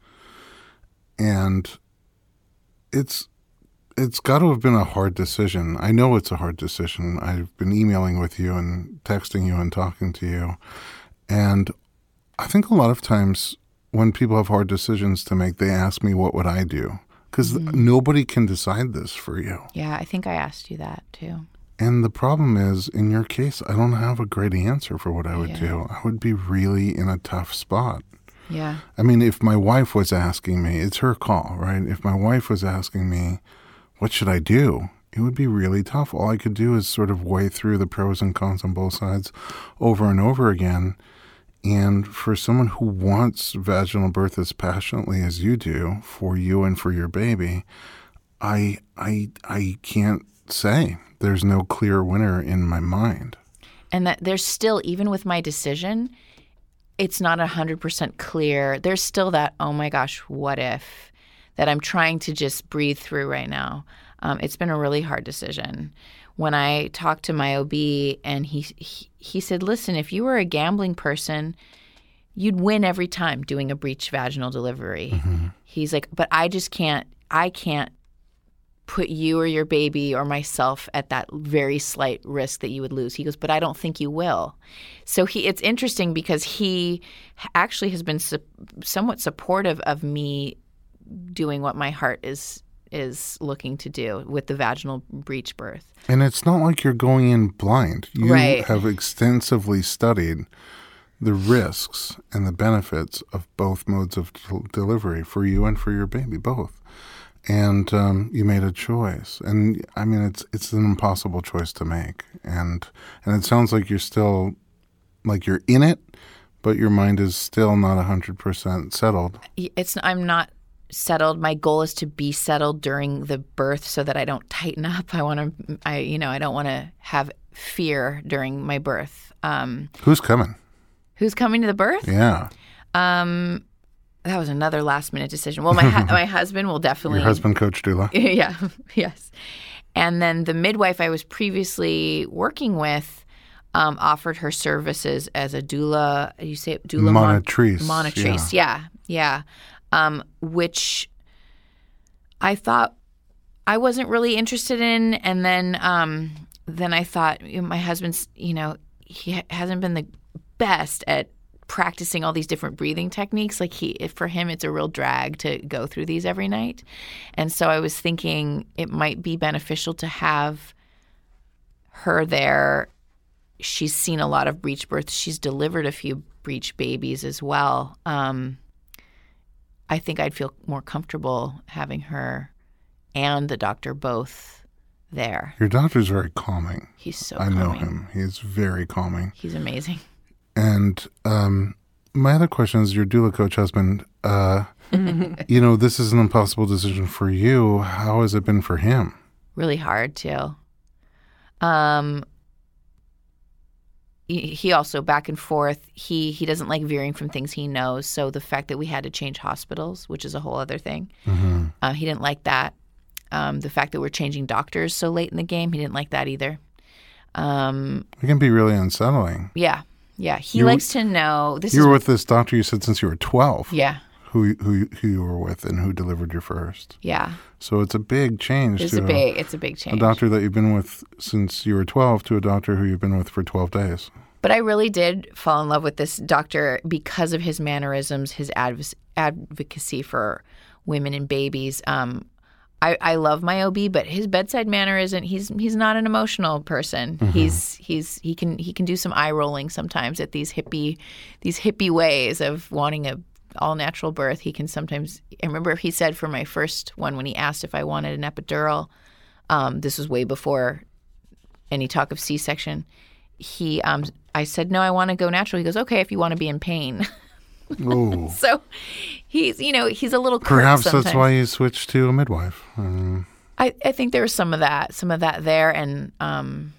And it's it's got to have been a hard decision. I know it's a hard decision. I've been emailing with you and texting you and talking to you. And I think a lot of times when people have hard decisions to make, they ask me, what would I do? Because Mm-hmm. nobody can decide this for you. Yeah, I think I asked you that too. And the problem is, in your case, I don't have a great answer for what I would Yeah. do. I would be really in a tough spot. Yeah. I mean, if my wife was asking me, it's her call, right? If my wife was asking me, what should I do? It would be really tough. All I could do is sort of weigh through the pros and cons on both sides over and over again. And for someone who wants vaginal birth as passionately as you do, for you and for your baby, I I I can't say. There's no clear winner in my mind. And that there's still, even with my decision, it's not one hundred percent clear. There's still that, oh my gosh, what if, that I'm trying to just breathe through right now. Um, it's been a really hard decision. When I talked to my O B and he, he he said, listen, if you were a gambling person, you'd win every time doing a breech vaginal delivery. Mm-hmm. He's like, but I just can't, I can't put you or your baby or myself at that very slight risk that you would lose. He goes, but I don't think you will. So he, it's interesting because he actually has been su- somewhat supportive of me doing what my heart is is looking to do with the vaginal breech birth. And it's not like you're going in blind. You Right. have extensively studied the risks and the benefits of both modes of del- delivery for you and for your baby, both. And um, you made a choice. And I mean, it's it's an impossible choice to make. And and it sounds like you're still, like you're in it, but your mind is still not one hundred percent settled. It's I'm not settled. My goal is to be settled during the birth so that I don't tighten up. I want to, I you know, I don't want to have fear during my birth. Um, Who's coming? who's coming to the birth? Yeah. Um, that was another last minute decision. Well, my hu- my husband will definitely. Your husband, Coach Doula. Yeah. Yes. And then the midwife I was previously working with um, offered her services as a doula. You say it, doula mon- Monitrice. Monitrice. Yeah. Yeah. Um, which I thought I wasn't really interested in, and then um, then I thought, you know, my husband's, you know, he ha- hasn't been the best at practicing all these different breathing techniques. Like he, for him, it's a real drag to go through these every night. And so I was thinking it might be beneficial to have her there. She's seen a lot of breech births. She's delivered a few breech babies as well. Um, I think I'd feel more comfortable having her and the doctor both there. Your doctor's very calming. He's so I calming. know him. He's very calming. He's amazing. And um, my other question is, your doula coach husband, uh, you know, this is an impossible decision for you. How has it been for him? Really hard too. Um, he he also back and forth. He he doesn't like veering from things he knows. So the fact that we had to change hospitals, which is a whole other thing, Mm-hmm. uh, he didn't like that. Um, the fact that we're changing doctors so late in the game, he didn't like that either. Um, It can be really unsettling. yeah, yeah. He You- likes to know. This You is were with this doctor you said since you were twelve. yeah, Who who who you were with and who delivered you first. yeah. So it's a big change It's to a big. It's a big a change. doctor that you've been with since you were twelve to a doctor who you've been with for twelve days. But I really did fall in love with this doctor because of his mannerisms, his adv- advocacy for women and babies. Um, I, I love my O B, but his bedside manner isn't. He's he's not an emotional person. Mm-hmm. He's he's he can he can do some eye rolling sometimes at these hippie these hippie ways of wanting a all natural birth. He can sometimes. I remember he said for my first one when he asked if I wanted an epidural. Um, this was way before any talk of C-section. He, um, I said, no, I want to go natural. He goes, okay, if you want to be in pain. Oh. So he's, you know, he's a little curt Perhaps sometimes. that's why you switched to a midwife. Um, I, I think there was some of that, some of that there. And, um,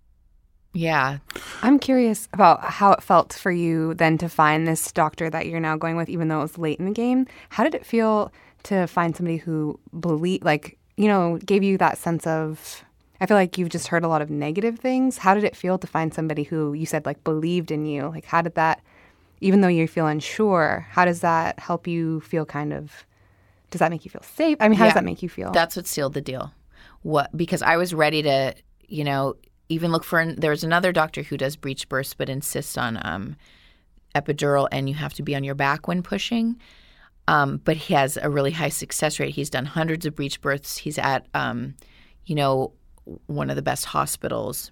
yeah. I'm curious about how it felt for you then to find this doctor that you're now going with, even though it was late in the game. How did it feel to find somebody who believe, like, you know, gave you that sense of, I feel like you've just heard a lot of negative things. How did it feel to find somebody who you said like believed in you? Like, how did that, even though you feel unsure, how does that help you feel kind of, does that make you feel safe? I mean, how Yeah. does that make you feel? That's what sealed the deal. What, because I was ready to, you know, even look for, there's another doctor who does breech births but insists on um, epidural, and you have to be on your back when pushing. Um, but he has a really high success rate. He's done hundreds of breech births. He's at, um, you know, one of the best hospitals.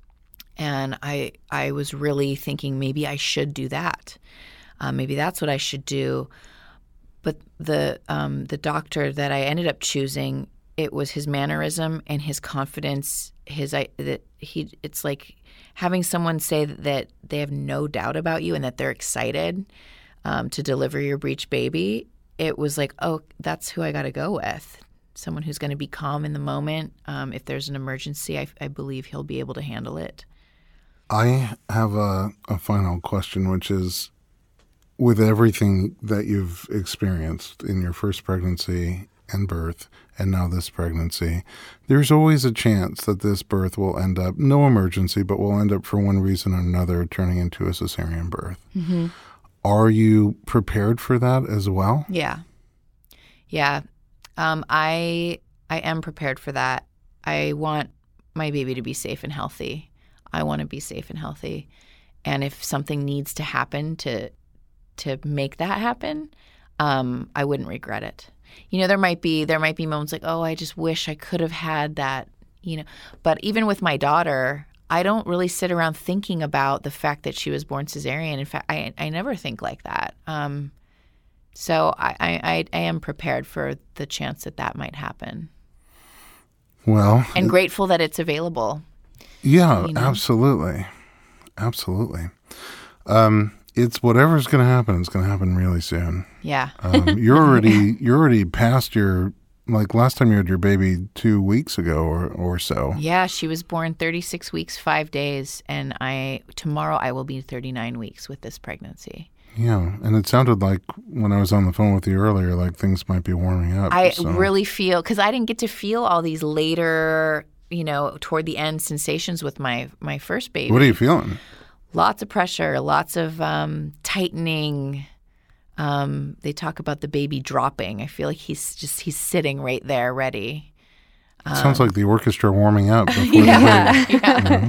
And I I was really thinking maybe I should do that. Uh, maybe that's what I should do. But the um, the doctor that I ended up choosing, it was his mannerism and his confidence. His I, that he it's like having someone say that they have no doubt about you and that they're excited um, to deliver your breech baby. It was like, oh, that's who I got to go with. Someone who's going to be calm in the moment. Um, if there's an emergency, I, I believe he'll be able to handle it. I have a, a final question, which is, with everything that you've experienced in your first pregnancy and birth, and now this pregnancy, there's always a chance that this birth will end up, no emergency, but will end up for one reason or another turning into a cesarean birth. Mm-hmm. Are you prepared for that as well? Yeah. Yeah. Um, I I am prepared for that. I want my baby to be safe and healthy. I want to be safe and healthy. And if something needs to happen to to make that happen, um, I wouldn't regret it. You know, there might be there might be moments like, oh, I just wish I could have had that, you know. But even with my daughter, I don't really sit around thinking about the fact that she was born cesarean. In fact, I I never think like that. Um, so I, I, I am prepared for the chance that that might happen. Well, And grateful that it's available. yeah, you know? absolutely. Absolutely. Um, it's whatever's going to happen, it's going to happen really soon. Yeah. Um, you're already you're already past your, like last time you had your baby two weeks ago or, or so. Yeah, she was born thirty-six weeks, five days, and I tomorrow I will be thirty-nine weeks with this pregnancy. Yeah, and it sounded like when I was on the phone with you earlier, like things might be warming up. I so. really feel, because I didn't get to feel all these later, you know, toward the end sensations with my my first baby. What are you feeling? Lots of pressure, lots of um, tightening. Um, they talk about the baby dropping. I feel like he's just he's sitting right there, ready. It sounds like the orchestra warming up before Yeah. the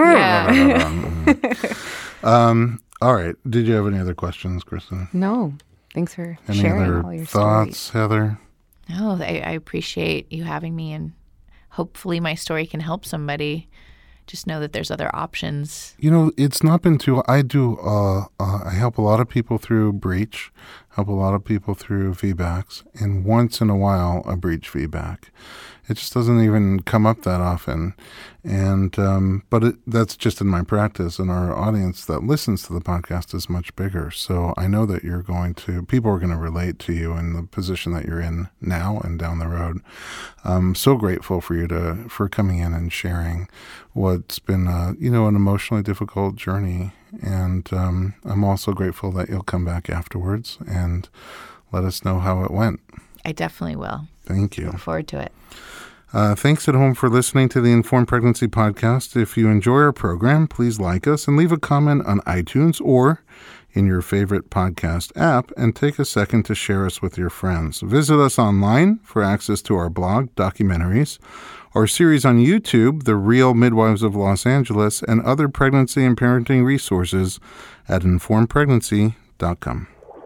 baby. Yeah. um, all right. Did you have any other questions, Kristen? No. Thanks for Any sharing other all your thoughts, stories. Heather? No, I, I appreciate you having me, and hopefully my story can help somebody. Just know that there's other options. You know, it's not been too. I do. Uh, uh, I help a lot of people through breech. Help a lot of people through feedbacks, and once in a while, a breech feedback. It just doesn't even come up that often, and um, but it, that's just in my practice. And our audience that listens to the podcast is much bigger. So I know that you're going to. People are going to relate to you in the position that you're in now and down the road. I'm so grateful for you to for coming in and sharing what's been a, you know, an emotionally difficult journey. And um, I'm also grateful that you'll come back afterwards and let us know how it went. I definitely will. Thank you. Look forward to it. Uh, thanks at home for listening to the Informed Pregnancy Podcast. If you enjoy our program, please like us and leave a comment on iTunes or in your favorite podcast app, and take a second to share us with your friends. Visit us online for access to our blog, documentaries, our series on YouTube, The Real Midwives of Los Angeles, and other pregnancy and parenting resources at informed pregnancy dot com.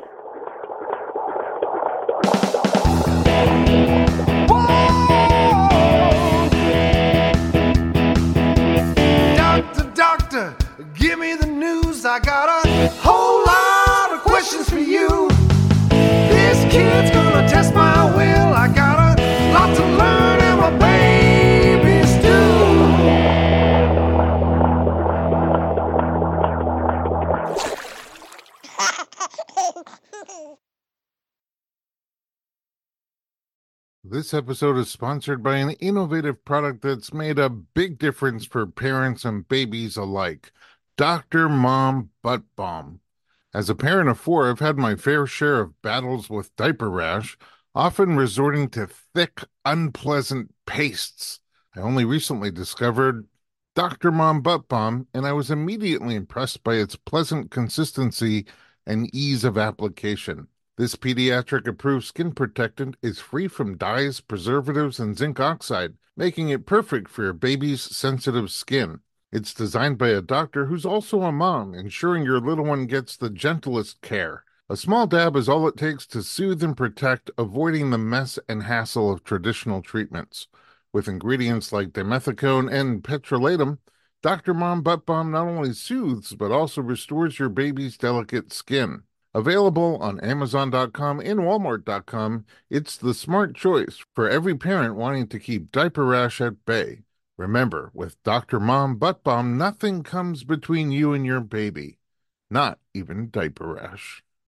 Doctor, doctor, give me the news. I got a whole lot of questions for you. This kid's gonna test my will. I got a lot to learn, and my baby's due. This episode is sponsored by an innovative product that's made a big difference for parents and babies alike. Doctor Mom Butt Balm. As a parent of four, I've had my fair share of battles with diaper rash, often resorting to thick, unpleasant pastes. I only recently discovered Doctor Mom Butt Balm, and I was immediately impressed by its pleasant consistency and ease of application. This pediatric-approved skin protectant is free from dyes, preservatives, and zinc oxide, making it perfect for your baby's sensitive skin. It's designed by a doctor who's also a mom, ensuring your little one gets the gentlest care. A small dab is all it takes to soothe and protect, avoiding the mess and hassle of traditional treatments. With ingredients like dimethicone and petrolatum, Doctor Mom Butt Balm not only soothes, but also restores your baby's delicate skin. Available on Amazon dot com and Walmart dot com, it's the smart choice for every parent wanting to keep diaper rash at bay. Remember, with Doctor Mom Butt Balm, nothing comes between you and your baby, not even diaper rash.